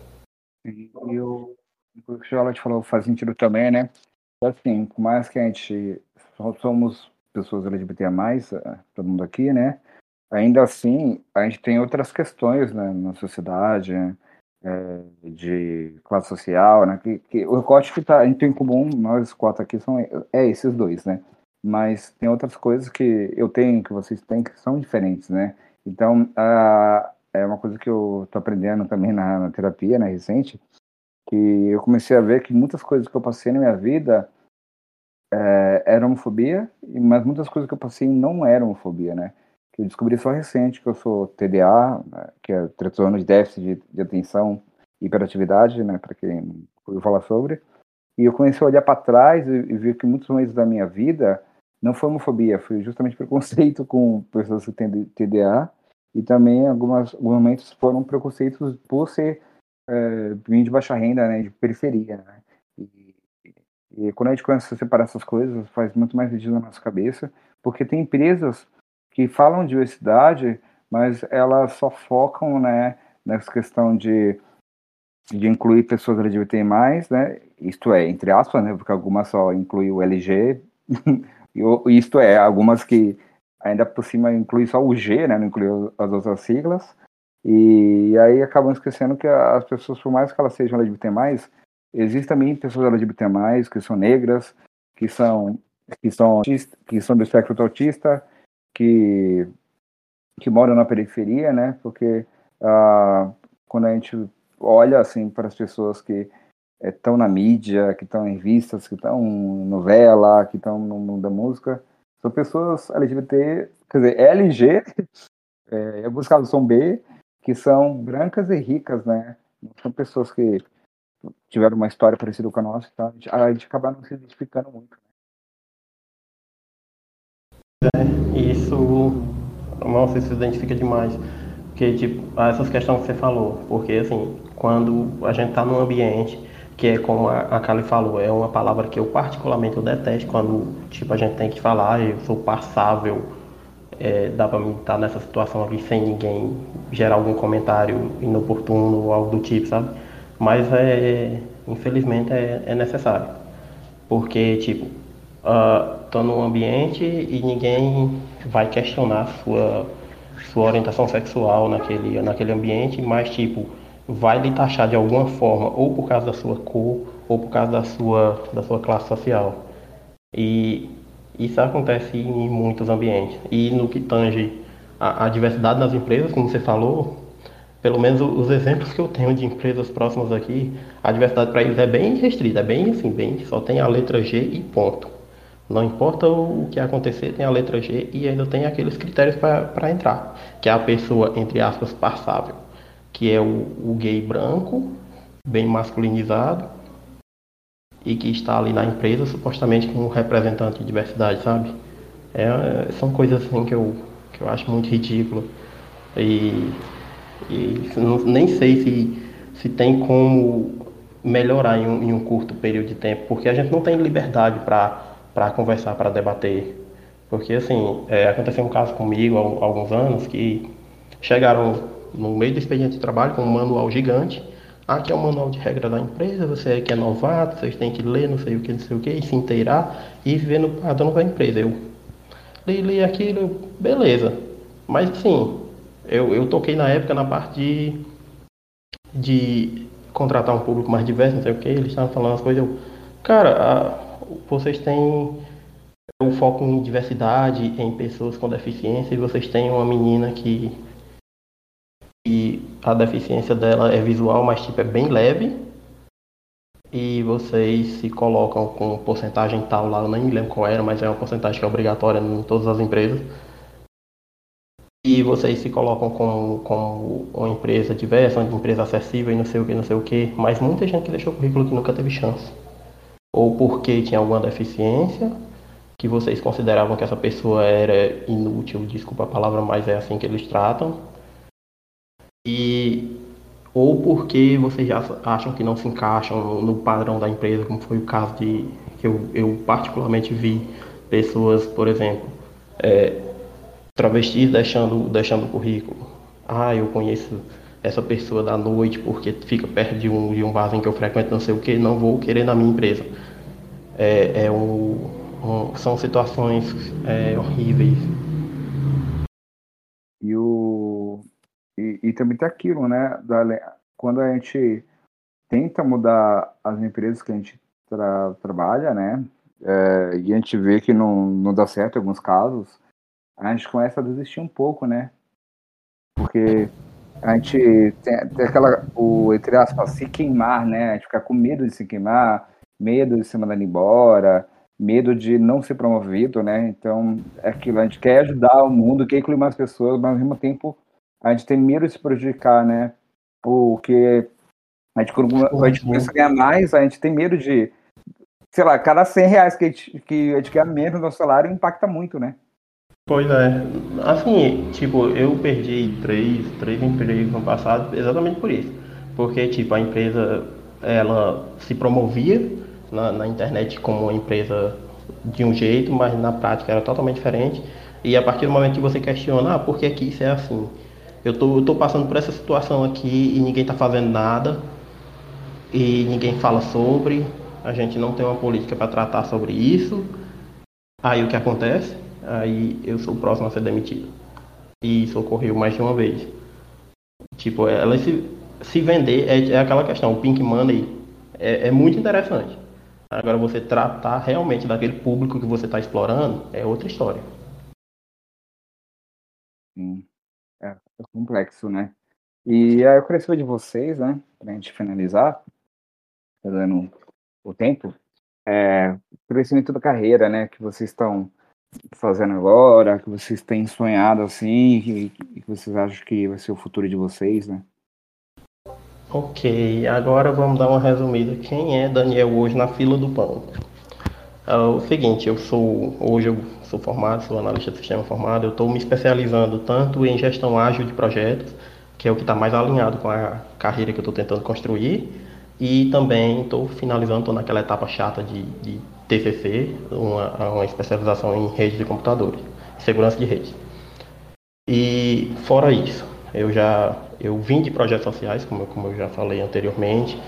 E o que o Charlotte falou faz sentido também, né? Assim, por mais que a gente somos pessoas LGBT+, todo mundo aqui, né? Ainda assim, a gente tem outras questões, né, na sociedade, né, de classe social, né? Que o recorte que a gente tem em comum, nós quatro aqui, esses dois, né? Mas tem outras coisas que eu tenho, que vocês têm, que são diferentes, né? Então, é uma coisa que eu tô aprendendo também na terapia, né, recente, que eu comecei a ver que muitas coisas que eu passei na minha vida era homofobia, mas muitas coisas que eu passei não eram homofobia, né? Que eu descobri só recente que eu sou TDA, né, que é transtorno de déficit de atenção e hiperatividade, né, para quem ouviu falar sobre. E eu comecei a olhar para trás e ver que muitos momentos da minha vida não foi homofobia, foi justamente preconceito com pessoas que têm TDA, e também alguns momentos foram preconceitos por ser vim de baixa renda, né, de periferia, né? E quando a gente começa a separar essas coisas, faz muito mais sentido na nossa cabeça, porque tem empresas que falam de diversidade, mas elas só focam, né, nessa questão de incluir pessoas LGBT+, né, isto é, entre aspas, né, porque algumas só incluem o LG, isto é, algumas que ainda por cima incluem só o G, né, não incluem as outras siglas, e aí acabam esquecendo que as pessoas, por mais que elas sejam LGBT+, existem também pessoas LGBT+, que são negras, que são do espectro autista, que moram na periferia, né? Porque quando a gente olha assim para as pessoas que estão na mídia, que estão em revistas, que estão em novela, que estão no mundo da música, são pessoas LGBT, quer dizer, LG, em alguns casos são B, que são brancas e ricas, né? Não são pessoas que tiveram uma história parecida com a nossa, tá? A gente acaba não se identificando muito. Isso, nossa, isso se identifica demais. Porque, tipo, essas questões que você falou. Porque, assim, quando a gente tá num ambiente que é como a Kali falou, é uma palavra que eu particularmente eu detesto quando, tipo, a gente tem que falar, eu sou passável, dá pra mim estar nessa situação aqui sem ninguém gerar algum comentário inoportuno ou algo do tipo, sabe? Mas, infelizmente, é necessário. Porque, tipo, tô num ambiente e ninguém vai questionar sua orientação sexual naquele ambiente, mas, tipo, vai lhe taxar de alguma forma, ou por causa da sua cor, ou por causa da sua classe social. E isso acontece em muitos ambientes. E no que tange a diversidade nas empresas, como você falou, pelo menos os exemplos que eu tenho de empresas próximas aqui, a diversidade para eles é bem restrita, é bem assim, bem, só tem a letra G e ponto. Não importa o que acontecer, tem a letra G e ainda tem aqueles critérios para entrar, que é a pessoa, entre aspas, passável, que é o gay branco, bem masculinizado, e que está ali na empresa supostamente como representante de diversidade, sabe? São coisas assim que eu acho muito ridículo. E, nem sei se tem como melhorar em um curto período de tempo, porque a gente não tem liberdade para conversar, para debater. Porque, assim, aconteceu um caso comigo há alguns anos que chegaram no meio do expediente de trabalho com um manual gigante. Aqui é o manual de regra da empresa, você que é novato, vocês têm que ler não sei o que, e se inteirar e viver no padrão da empresa. Eu li aquilo, beleza. Mas, assim, eu toquei na época na parte de contratar um público mais diverso, não sei o que, eles estavam falando as coisas, cara, vocês têm um foco em diversidade, em pessoas com deficiência, e vocês têm uma menina que a deficiência dela é visual, mas tipo é bem leve, e vocês se colocam com porcentagem tal lá, eu nem me lembro qual era, mas é uma porcentagem que é obrigatória em todas as empresas. E vocês se colocam como uma empresa diversa, uma empresa acessível e não sei o que, não sei o que, mas muita gente que deixou o currículo que nunca teve chance. Ou porque tinha alguma deficiência, que vocês consideravam que essa pessoa era inútil, desculpa a palavra, mas é assim que eles tratam. E ou porque vocês já acham que não se encaixam no padrão da empresa, como foi o caso de que eu particularmente vi pessoas, por exemplo, travestis deixando o currículo. Ah, eu conheço essa pessoa da noite porque fica perto de um barzinho que eu frequento, não sei o que, não vou querer na minha empresa. São situações horríveis. E também tem aquilo, né? Quando a gente tenta mudar as empresas que a gente trabalha, né? E a gente vê que não dá certo em alguns casos, a gente começa a desistir um pouco, né? Porque a gente tem entre aspas, se queimar, né? A gente fica com medo de se queimar, medo de ser mandado embora, medo de não ser promovido, né? Então, é aquilo, a gente quer ajudar o mundo, quer incluir mais pessoas, mas ao mesmo tempo a gente tem medo de se prejudicar, né? Porque quando a gente começa a ganhar mais, a gente tem medo de, sei lá, cada R$ 100 que a gente ganha menos no nosso salário impacta muito, né? Pois é. Assim, tipo, eu perdi três empregos no passado exatamente por isso. Porque, tipo, a empresa, ela se promovia na internet como uma empresa de um jeito, mas na prática era totalmente diferente. E a partir do momento que você questiona, por que que isso é assim? Eu tô passando por essa situação aqui e ninguém tá fazendo nada, e ninguém fala sobre, a gente não tem uma política para tratar sobre isso. Aí o que acontece? Aí eu sou o próximo a ser demitido. E isso ocorreu mais de uma vez. Tipo, ela se vender é aquela questão, o pink money é muito interessante. Agora você tratar realmente daquele público que você está explorando é outra história. Sim, é complexo, né? E aí eu queria saber de vocês, né? Pra gente finalizar, tá dando o tempo, o crescimento da carreira, né? Que vocês estão fazendo agora, que vocês têm sonhado assim, e que vocês acham que vai ser o futuro de vocês, né? Ok, agora vamos dar uma resumida. Quem é Daniel hoje na fila do pão? É o seguinte, hoje eu sou formado, sou analista de sistema formado, eu estou me especializando tanto em gestão ágil de projetos, que é o que está mais alinhado com a carreira que eu estou tentando construir, e também estou finalizando, estou naquela etapa chata de TCC, uma especialização em rede de computadores, segurança de rede. E fora isso, eu vim de projetos sociais, como eu já falei anteriormente.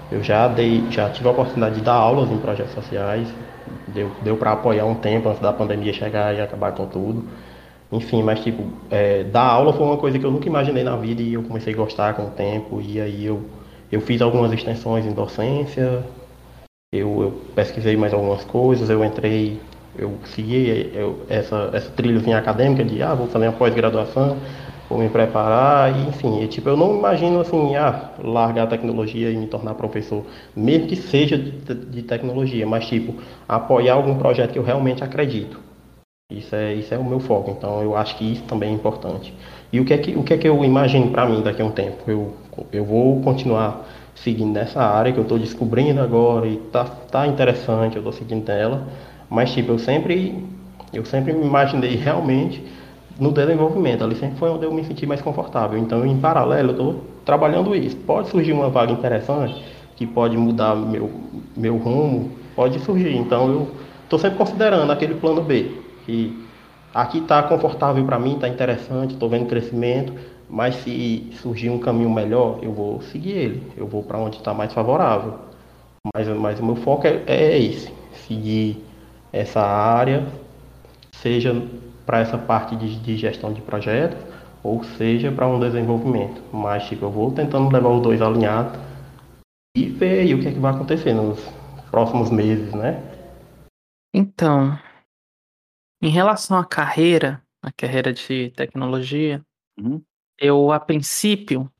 Já tive a oportunidade de dar aulas em projetos sociais. Deu para apoiar um tempo antes da pandemia chegar e acabar com tudo. Enfim, mas tipo, dar aula foi uma coisa que eu nunca imaginei na vida e eu comecei a gostar com o tempo. E aí eu fiz algumas extensões em docência, eu pesquisei mais algumas coisas, eu segui essa trilhazinha acadêmica de, vou fazer uma pós-graduação, vou me preparar, e enfim, tipo, eu não imagino assim, largar a tecnologia e me tornar professor, mesmo que seja de tecnologia, mas tipo, apoiar algum projeto que eu realmente acredito. Isso é o meu foco, então eu acho que isso também é importante. E o que é que eu imagino para mim daqui a um tempo? Eu vou continuar seguindo nessa área que eu estou descobrindo agora e tá interessante, eu estou seguindo ela, mas tipo, eu sempre me imaginei realmente no desenvolvimento, ali sempre foi onde eu me senti mais confortável. Então, em paralelo, eu estou trabalhando isso. Pode surgir uma vaga interessante que pode mudar meu rumo, pode surgir. Então, eu estou sempre considerando aquele plano B, que aqui está confortável para mim, está interessante, estou vendo crescimento, mas se surgir um caminho melhor, eu vou seguir ele, eu vou para onde está mais favorável. Mas o meu foco é esse, seguir essa área, seja para essa parte de gestão de projetos, ou seja para um desenvolvimento. Mas tipo, eu vou tentando levar os dois alinhados e ver aí o que é que vai acontecer nos próximos meses, né? Então, em relação à carreira, a carreira de tecnologia, Uhum. eu, a princípio,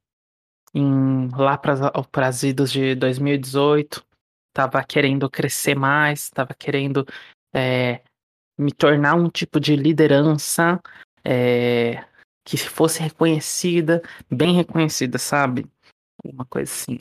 lá para as idas de 2018, estava querendo crescer mais, estava querendo me tornar um tipo de liderança que fosse reconhecida, bem reconhecida, sabe? Uma coisa assim.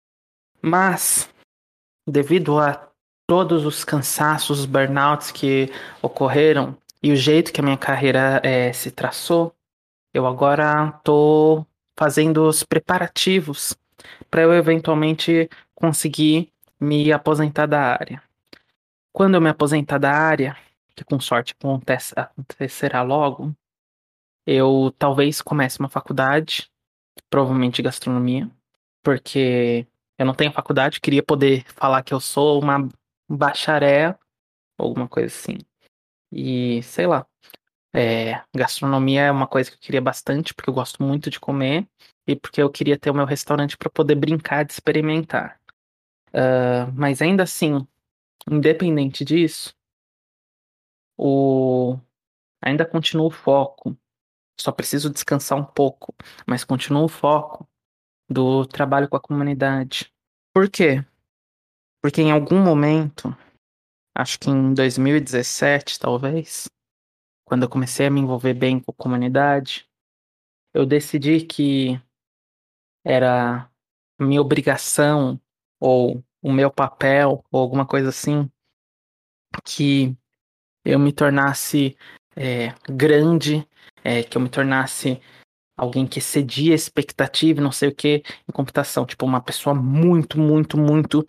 Mas, devido a todos os cansaços, os burnouts que ocorreram e o jeito que a minha carreira se traçou, eu agora tô fazendo os preparativos para eu eventualmente conseguir me aposentar da área. Quando eu me aposentar da área, que com sorte acontecerá logo, eu talvez comece uma faculdade, provavelmente de gastronomia, porque eu não tenho faculdade, queria poder falar que eu sou uma bacharel, alguma coisa assim. E sei lá, gastronomia é uma coisa que eu queria bastante, porque eu gosto muito de comer e porque eu queria ter o meu restaurante para poder brincar de experimentar. Mas ainda assim, independente disso, o... ainda continua o foco. Só preciso descansar um pouco, mas continua o foco do trabalho com a comunidade. Por quê? Porque em algum momento, acho que em 2017, talvez, quando eu comecei a me envolver bem com a comunidade, eu decidi que era minha obrigação ou o meu papel ou alguma coisa assim, que eu me tornasse grande, que eu me tornasse alguém que excedia a expectativa, e não sei o que, em computação. Tipo, uma pessoa muito, muito, muito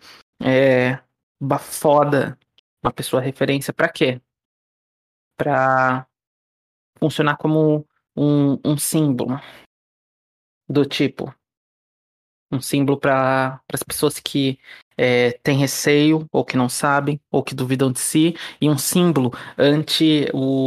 foda, uma pessoa referência pra quê? Pra funcionar como um símbolo do tipo, um símbolo para as pessoas que têm receio, ou que não sabem, ou que duvidam de si, e um símbolo ante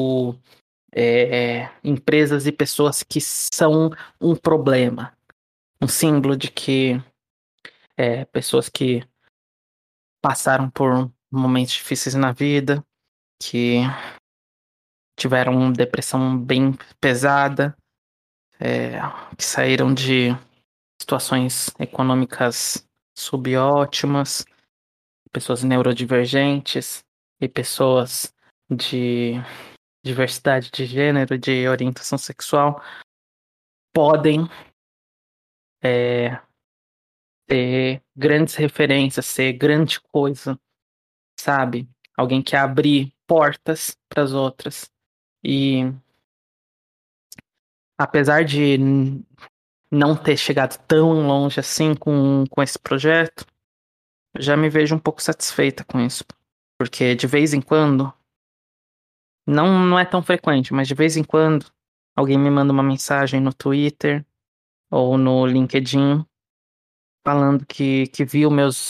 empresas e pessoas que são um problema. Um símbolo de que pessoas que passaram por momentos difíceis na vida, que tiveram depressão bem pesada, que saíram de situações econômicas subótimas, pessoas neurodivergentes e pessoas de diversidade de gênero, de orientação sexual, podem ter grandes referências, ser grande coisa, sabe? Alguém que abre portas para as outras. E apesar de não ter chegado tão longe assim com esse projeto, eu já me vejo um pouco satisfeita com isso. Porque de vez em quando, não é tão frequente, mas de vez em quando, alguém me manda uma mensagem no Twitter ou no LinkedIn falando que viu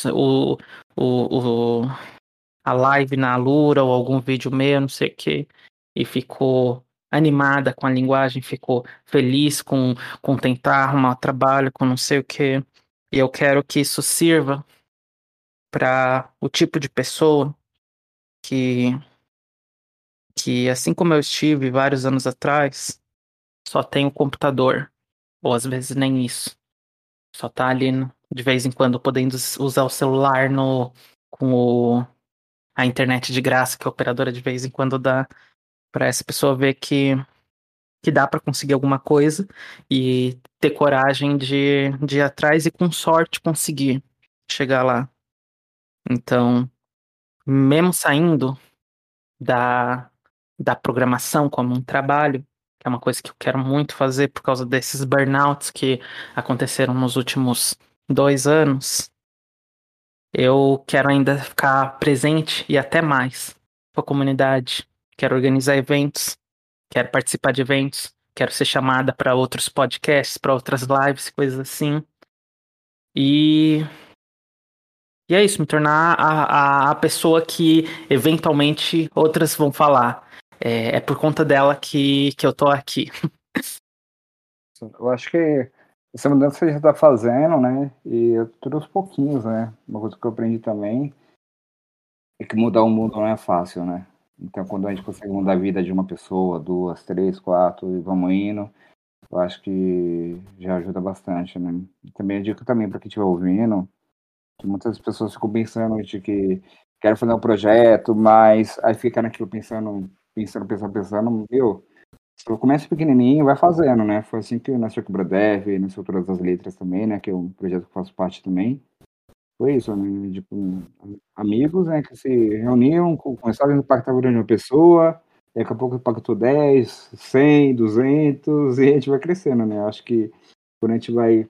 o, a live na Alura ou algum vídeo meu, não sei o quê, e ficou animada com a linguagem, ficou feliz com tentar arrumar trabalho, com não sei o quê. E eu quero que isso sirva para o tipo de pessoa que, que, assim como eu estive vários anos atrás, só tem o computador, ou às vezes nem isso. Só tá ali de vez em quando podendo usar o celular com a internet de graça que a operadora de vez em quando dá, para essa pessoa ver que dá para conseguir alguma coisa e ter coragem de ir atrás e com sorte conseguir chegar lá. Então, mesmo saindo da, da programação como um trabalho, que é uma coisa que eu quero muito fazer por causa desses burnouts que aconteceram nos últimos 2 anos, eu quero ainda ficar presente e até mais com a comunidade. Quero organizar eventos, quero participar de eventos, quero ser chamada para outros podcasts, para outras lives, coisas assim. E, e é isso, me tornar a pessoa que eventualmente outras vão falar. É por conta dela que eu tô aqui. Eu acho que essa mudança já está fazendo, né? E tudo aos pouquinhos, né? Uma coisa que eu aprendi também é que mudar o mundo não é fácil, né? Então, quando a gente consegue mudar a vida de uma pessoa, duas, três, quatro, e vamos indo, eu acho que já ajuda bastante, né? E também eu digo também para quem estiver ouvindo, que muitas pessoas ficam pensando de que quero fazer um projeto, mas aí fica naquilo pensando, viu? Você começa pequenininho e vai fazendo, né? Foi assim que nasceu o Quebra-Dev, nasceu Todas as Letras também, né? Que é um projeto que eu faço parte também. Foi isso, né? Tipo, amigos, né? Que se reuniam, começavam a impactar a vida de uma pessoa, e daqui a pouco impactou 10, 100, 200, e a gente vai crescendo, né? Eu acho que quando a gente vai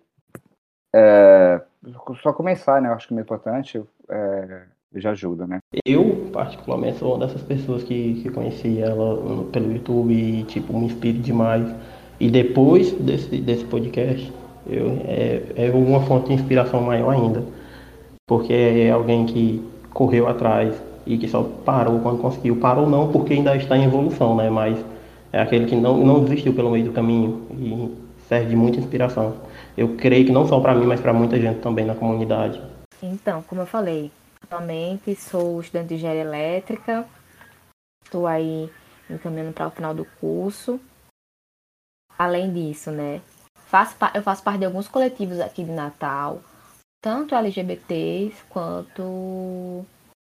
só começar, né? Eu acho que é muito importante, já ajuda, né? Eu, particularmente, sou uma dessas pessoas que conheci ela pelo YouTube e, tipo, me inspiro demais. E depois desse podcast, é uma fonte de inspiração maior ainda. Porque é alguém que correu atrás e que só parou quando conseguiu. Parou não porque ainda está em evolução, né? Mas é aquele que não desistiu pelo meio do caminho e serve de muita inspiração. Eu creio que não só para mim, mas para muita gente também na comunidade. Então, como eu falei, atualmente sou estudante de engenharia elétrica, estou aí encaminhando para o final do curso. Além disso, né, eu faço parte de alguns coletivos aqui de Natal, tanto LGBTs quanto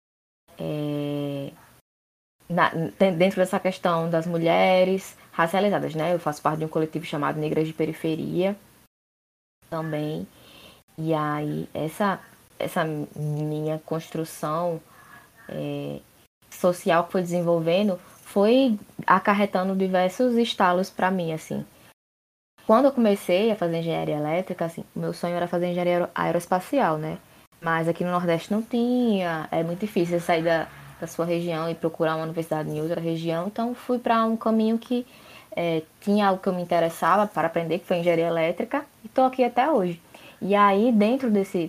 dentro dessa questão das mulheres racializadas, né? Eu faço parte de um coletivo chamado Negras de Periferia também. E aí, essa minha construção social que foi desenvolvendo foi acarretando diversos estalos para mim, assim. Quando eu comecei a fazer engenharia elétrica, assim, meu sonho era fazer engenharia aeroespacial, né? Mas aqui no Nordeste não tinha, é muito difícil sair da sua região e procurar uma universidade em outra região, então fui para um caminho que tinha algo que eu me interessava para aprender, que foi engenharia elétrica, e estou aqui até hoje. E aí, dentro desse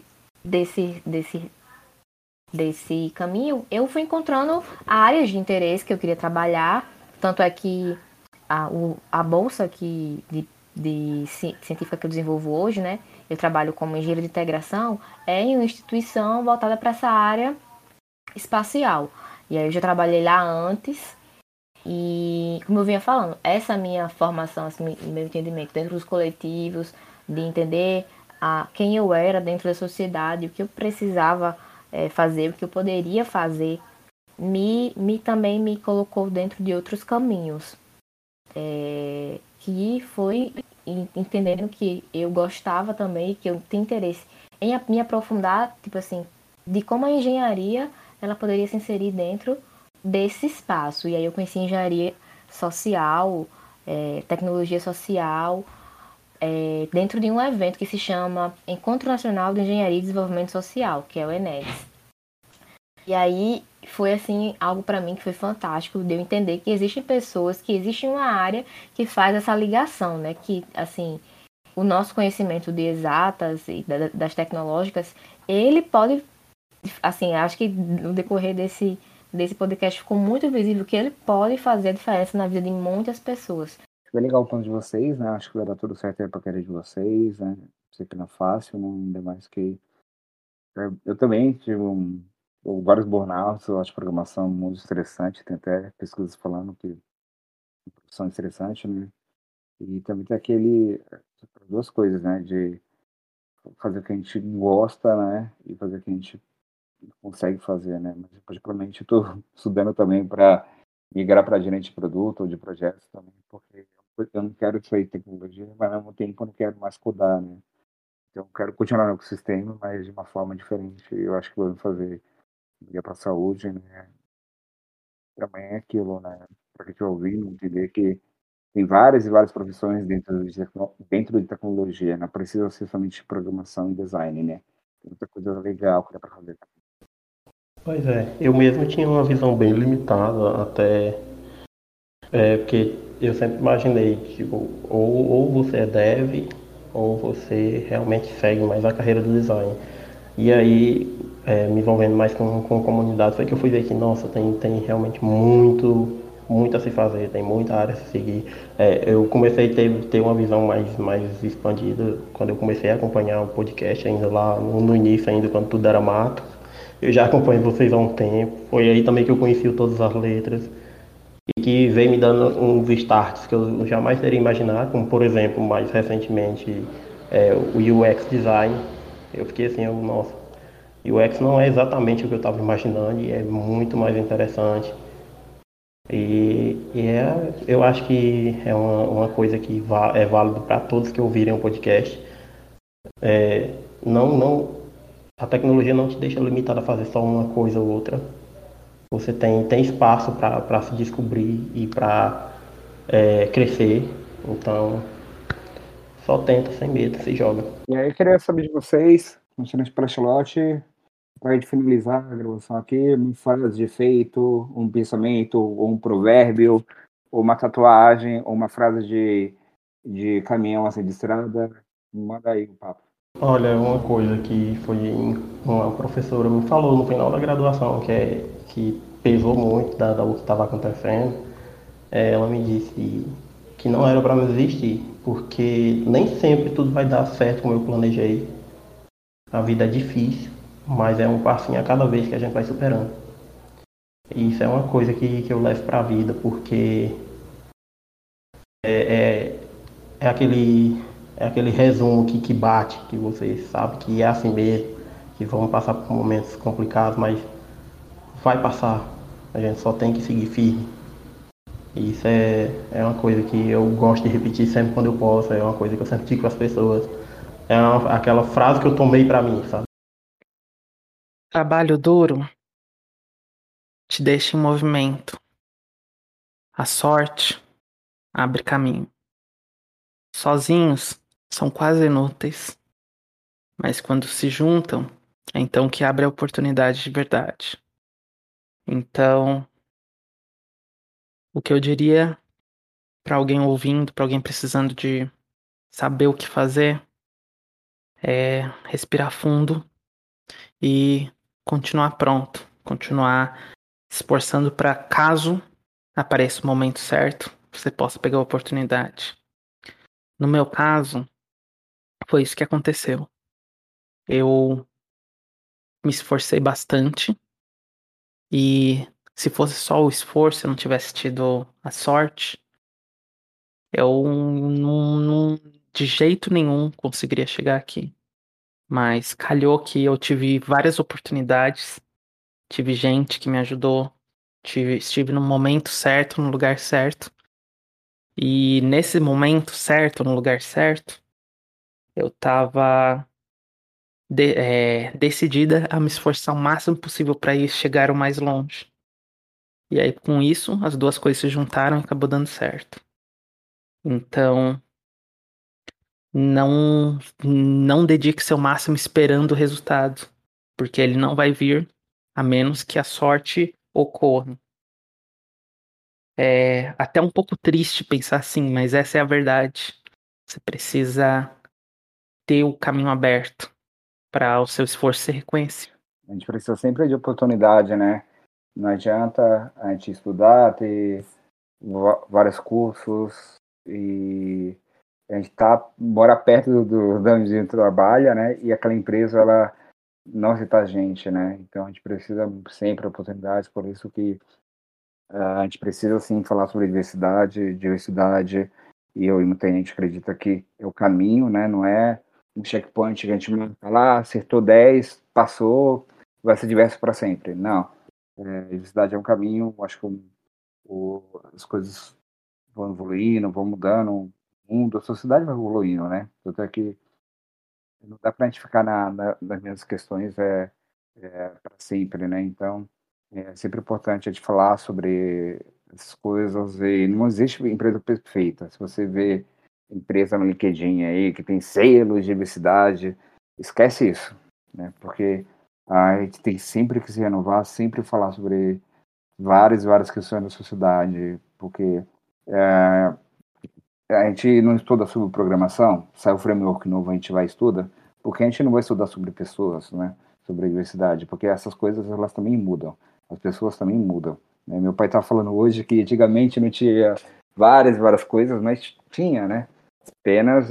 caminho, eu fui encontrando áreas de interesse que eu queria trabalhar, tanto é que a bolsa científica que eu desenvolvo hoje, né? Eu trabalho como engenheiro de integração, é em uma instituição voltada para essa área espacial. E aí eu já trabalhei lá antes e, como eu vinha falando, essa minha formação, esse meu entendimento dentro dos coletivos, de entender quem eu era dentro da sociedade, o que eu precisava fazer, o que eu poderia fazer, também me colocou dentro de outros caminhos. Que foi entendendo que eu gostava também, que eu tinha interesse em me aprofundar, tipo assim, de como a engenharia ela poderia se inserir dentro desse espaço. E aí eu conheci engenharia social, tecnologia social, dentro de um evento que se chama Encontro Nacional de Engenharia e Desenvolvimento Social, que é o ENEDS. E aí foi assim algo para mim que foi fantástico, de eu entender que existem pessoas, que existe uma área que faz essa ligação, né? Que assim, o nosso conhecimento de exatas e das tecnológicas, ele pode, assim, acho que no decorrer desse podcast ficou muito visível que ele pode fazer a diferença na vida de muitas pessoas. Foi legal o plano de vocês, né? Acho que vai dar tudo certo aí pra querer de vocês, né? Sei que não é fácil, né? Ainda mais que eu também tive vários burnouts, eu acho programação muito estressante, tem até pesquisas falando que é uma profissão estressante, né? E também tem duas coisas, né? De fazer o que a gente gosta, né? E fazer o que a gente consegue fazer, né? Mas, particularmente, eu estou estudando também para migrar para gerente de produto ou de projetos também, porque eu não quero sair de tecnologia, mas ao mesmo tempo eu não quero mais codar, né? Então, eu quero continuar no ecossistema, mas de uma forma diferente. Eu acho que vou fazer ligar para a saúde, né? Também é aquilo, né? Para quem estiver ouvindo, entender que tem várias e várias profissões dentro de tecnologia, não precisa ser somente programação e design, né? Tem muita coisa legal que dá para fazer. Pois é, eu mesmo tinha uma visão bem limitada até, porque eu sempre imaginei, tipo, ou você é dev, ou você realmente segue mais a carreira do design. E aí, me envolvendo mais com comunidade, foi que eu fui ver que, nossa, tem realmente muito a se fazer, tem muita área a se seguir. Eu comecei a ter uma visão mais expandida quando eu comecei a acompanhar o podcast, ainda lá no início, ainda quando tudo era mato. Eu já acompanho vocês há um tempo, foi aí também que eu conheci o Todas as Letras, e que veio me dando uns starts que eu jamais teria imaginado, como por exemplo, mais recentemente, o UX Design. Eu fiquei assim, nossa, UX não é exatamente o que eu estava imaginando e é muito mais interessante. Eu acho que é uma coisa que é válido para todos que ouvirem o podcast. A tecnologia não te deixa limitado a fazer só uma coisa ou outra. Você tem espaço para se descobrir e para crescer. Então, Só tenta, sem medo, se joga. E aí eu queria saber de vocês, começando pela Charlotte, para a gente finalizar a gravação aqui, uma frase de efeito, um pensamento, ou um provérbio, ou uma tatuagem, ou uma frase de caminhão, assim, de estrada. Manda aí o papo. Olha, uma coisa que uma professora me falou no final da graduação, que pesou muito do que estava acontecendo, ela me disse que não era para me desistir, porque nem sempre tudo vai dar certo como eu planejei. A vida é difícil, mas é um passinho a cada vez que a gente vai superando. E isso é uma coisa que eu levo para a vida, porque é aquele, é aquele resumo que bate, que você sabe que é assim mesmo, que vamos passar por momentos complicados, mas vai passar. A gente só tem que seguir firme. E isso é uma coisa que eu gosto de repetir sempre quando eu posso, é uma coisa que eu sempre digo com as pessoas. Aquela frase que eu tomei pra mim, sabe? Trabalho duro te deixa em movimento. A sorte abre caminho. Sozinhos são quase inúteis, mas quando se juntam, é então que abre a oportunidade de verdade. Então, o que eu diria para alguém ouvindo, para alguém precisando de saber o que fazer, é respirar fundo e continuar pronto, continuar se esforçando para caso apareça o momento certo, você possa pegar a oportunidade. No meu caso, foi isso que aconteceu. Eu me esforcei bastante e se fosse só o esforço, eu não tivesse tido a sorte, eu de jeito nenhum conseguiria chegar aqui. Mas calhou que eu tive várias oportunidades, tive gente que me ajudou, estive no momento certo, no lugar certo. E nesse momento certo, no lugar certo, eu estava decidida a me esforçar o máximo possível para ir chegar o mais longe. E aí, com isso, as duas coisas se juntaram e acabou dando certo. Então, não dedique seu máximo esperando o resultado, porque ele não vai vir a menos que a sorte ocorra. É até um pouco triste pensar assim, mas essa é a verdade. Você precisa ter o caminho aberto para o seu esforço ser reconhecido. A gente precisa sempre de oportunidade, né? Não adianta a gente estudar, ter vários cursos e a gente mora perto de onde a gente trabalha, né? E aquela empresa, ela não aceita a gente, né? Então a gente precisa sempre de oportunidades, por isso que a gente precisa, sim, falar sobre diversidade, e eu e muita gente acredita que é o caminho, né? Não é um checkpoint que a gente marca lá, acertou 10, passou, vai ser diverso para sempre. Não. Diversidade é um caminho, acho que as coisas vão evoluindo, vão mudando, o mundo, a sociedade vai evoluindo, né? Tanto é que não dá para a gente ficar nas mesmas questões para sempre, né? Então, é sempre importante a gente falar sobre essas coisas e não existe empresa perfeita. Se você vê empresa no LinkedIn aí que tem selos de diversidade, esquece isso, né? Porque a gente tem sempre que se renovar, sempre falar sobre várias questões da sociedade, porque a gente não estuda sobre programação, sai o framework novo, a gente vai e estuda, porque a gente não vai estudar sobre pessoas, né? Sobre diversidade, porque essas coisas, elas também mudam, as pessoas também mudam, né? Meu pai estava falando hoje que antigamente não tinha várias coisas, mas tinha, né? Apenas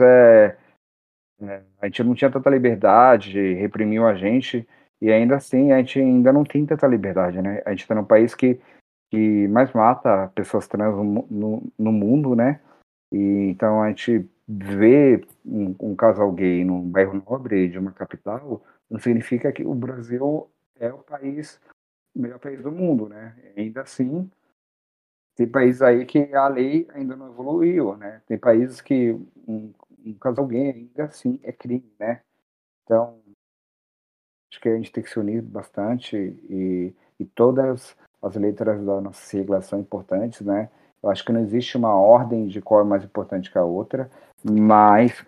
a gente não tinha tanta liberdade, reprimiu a gente, e ainda assim a gente ainda não tem tanta liberdade, né? A gente está num país que mais mata pessoas trans no mundo, né? E então a gente vê um casal gay num bairro nobre de uma capital, não significa que o Brasil é o melhor país do mundo, né? Ainda assim, tem países aí que a lei ainda não evoluiu, né? Tem países que um casal gay ainda assim é crime, né? Então, acho que a gente tem que se unir bastante e todas as letras da nossa sigla são importantes, né? Eu acho que não existe uma ordem de qual é mais importante que a outra, mas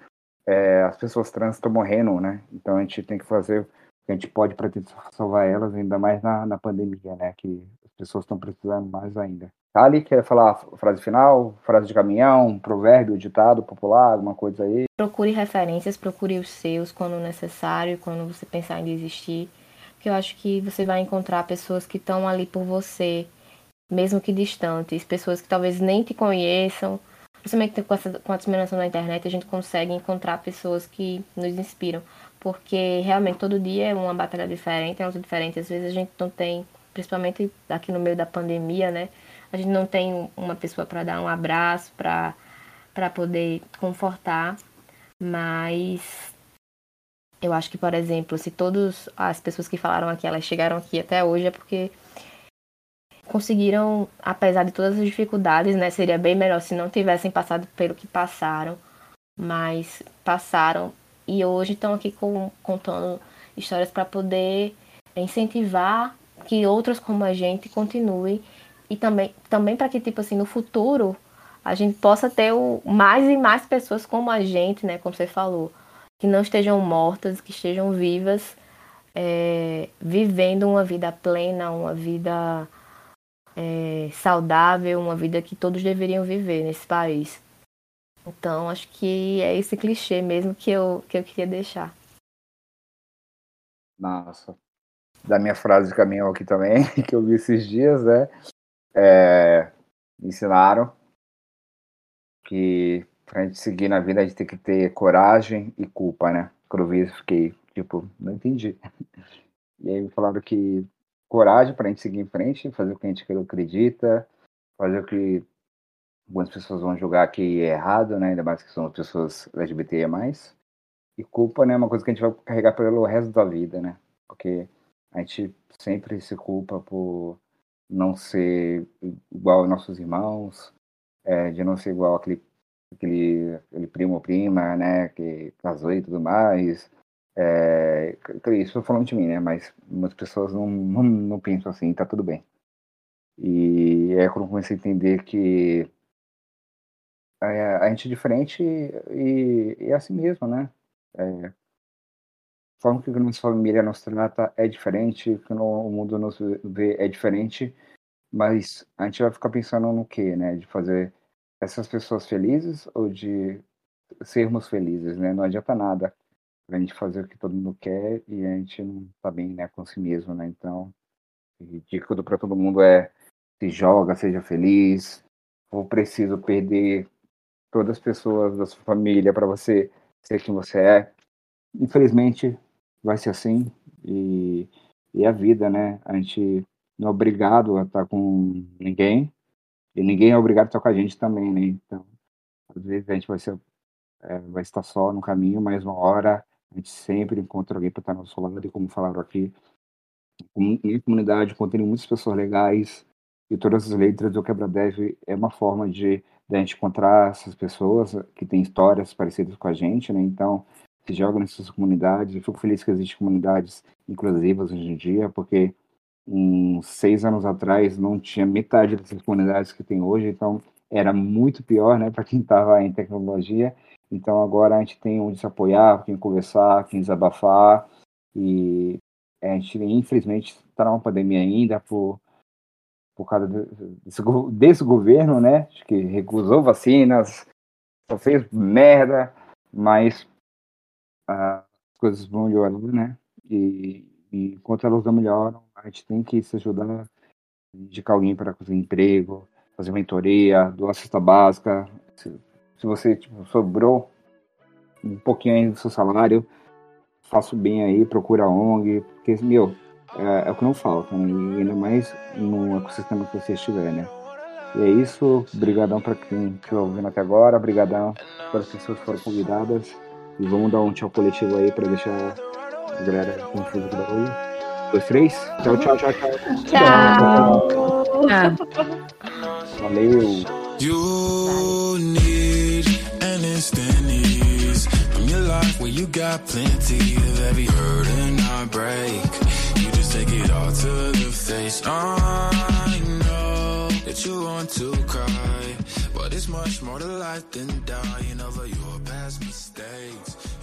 as pessoas trans estão morrendo, né? Então a gente tem que fazer o que a gente pode para tentar salvar elas, ainda mais na pandemia, né? Que as pessoas estão precisando mais ainda. Ali, quer falar a frase final, frase de caminhão, provérbio, ditado popular, alguma coisa aí? Procure referências, procure os seus quando necessário, quando você pensar em desistir. Porque eu acho que você vai encontrar pessoas que estão ali por você, mesmo que distantes, pessoas que talvez nem te conheçam. Principalmente com a disseminação na internet, a gente consegue encontrar pessoas que nos inspiram. Porque realmente todo dia é uma batalha diferente, é uma luta diferente. Às vezes a gente não tem, principalmente aqui no meio da pandemia, né? A gente não tem uma pessoa para dar um abraço, para poder confortar. Mas eu acho que, por exemplo, se todas as pessoas que falaram aqui, elas chegaram aqui até hoje, é porque conseguiram, apesar de todas as dificuldades, né? Seria bem melhor se não tivessem passado pelo que passaram, mas passaram e hoje estão aqui contando histórias para poder incentivar que outros como a gente continuem e também para que, tipo assim, no futuro a gente possa ter mais e mais pessoas como a gente, né? Como você falou, que não estejam mortas, que estejam vivas, vivendo uma vida plena, uma vida saudável, uma vida que todos deveriam viver nesse país. Então, acho que é esse clichê mesmo que eu queria deixar. Nossa. Da minha frase de caminhão aqui também, que eu vi esses dias, né? Me ensinaram que pra gente seguir na vida a gente tem que ter coragem e culpa, né? Quando eu vi isso, fiquei, tipo, não entendi. E aí me falaram que coragem pra gente seguir em frente, fazer o que a gente acredita, fazer o que algumas pessoas vão julgar que é errado, né? Ainda mais que são pessoas LGBT+. E culpa, né? É uma coisa que a gente vai carregar pelo resto da vida, né? Porque a gente sempre se culpa por não ser igual aos nossos irmãos, de não ser igual aquele primo ou prima, né? Que casou e tudo mais. Isso eu tô falando de mim, né? Mas muitas pessoas não pensam assim, tá tudo bem. E é quando eu comecei a entender que a gente é diferente e é assim mesmo, né? A forma que a nossa família nos trata é diferente, que o mundo nos vê é diferente, mas a gente vai ficar pensando no quê, né? De fazer essas pessoas felizes ou de sermos felizes, né? Não adianta nada a gente fazer o que todo mundo quer e a gente não tá bem, né, com si mesmo, né? Então, a dica que eu dou pra todo mundo se joga, seja feliz, ou preciso perder todas as pessoas da sua família para você ser quem você é. Infelizmente, vai ser assim, e a vida, né? A gente não é obrigado a estar com ninguém, e ninguém é obrigado a estar com a gente também, né? Então, às vezes a gente vai estar só no caminho, mas uma hora a gente sempre encontra alguém para estar ao nosso lado, e como falaram aqui, em comunidade contém muitas pessoas legais, e todas as letras do Quebra-Dev é uma forma de a gente encontrar essas pessoas que têm histórias parecidas com a gente, né? Então, se joga nessas comunidades. Eu fico feliz que existem comunidades inclusivas hoje em dia, porque uns 6 anos atrás não tinha metade dessas comunidades que tem hoje, então era muito pior, né, para quem estava em tecnologia. Então agora a gente tem onde se apoiar, quem conversar, quem desabafar, e a gente infelizmente está numa pandemia ainda por causa desse governo, né, que recusou vacinas, só fez merda, mas as coisas vão melhorar, né, e enquanto elas não melhoram, a gente tem que se ajudar, indicar alguém para conseguir emprego, fazer mentoria, doar cesta básica. Se você sobrou um pouquinho aí do seu salário, faça o bem aí, procura a ONG, porque, é o que não falta, né? E ainda mais no ecossistema que você estiver, né? E é isso, brigadão para quem estiver ouvindo até agora, brigadão para as pessoas que foram convidadas, e vamos dar um tchau coletivo aí para deixar a galera confusa aqui da hoje. 2, 3, tchau. Valeu. You need an instant ease from your life where you got plenty of every hurt and heartbreak. You just take it all to the face. I know that you want to cry, but There's much more to life than dying over your past mistakes.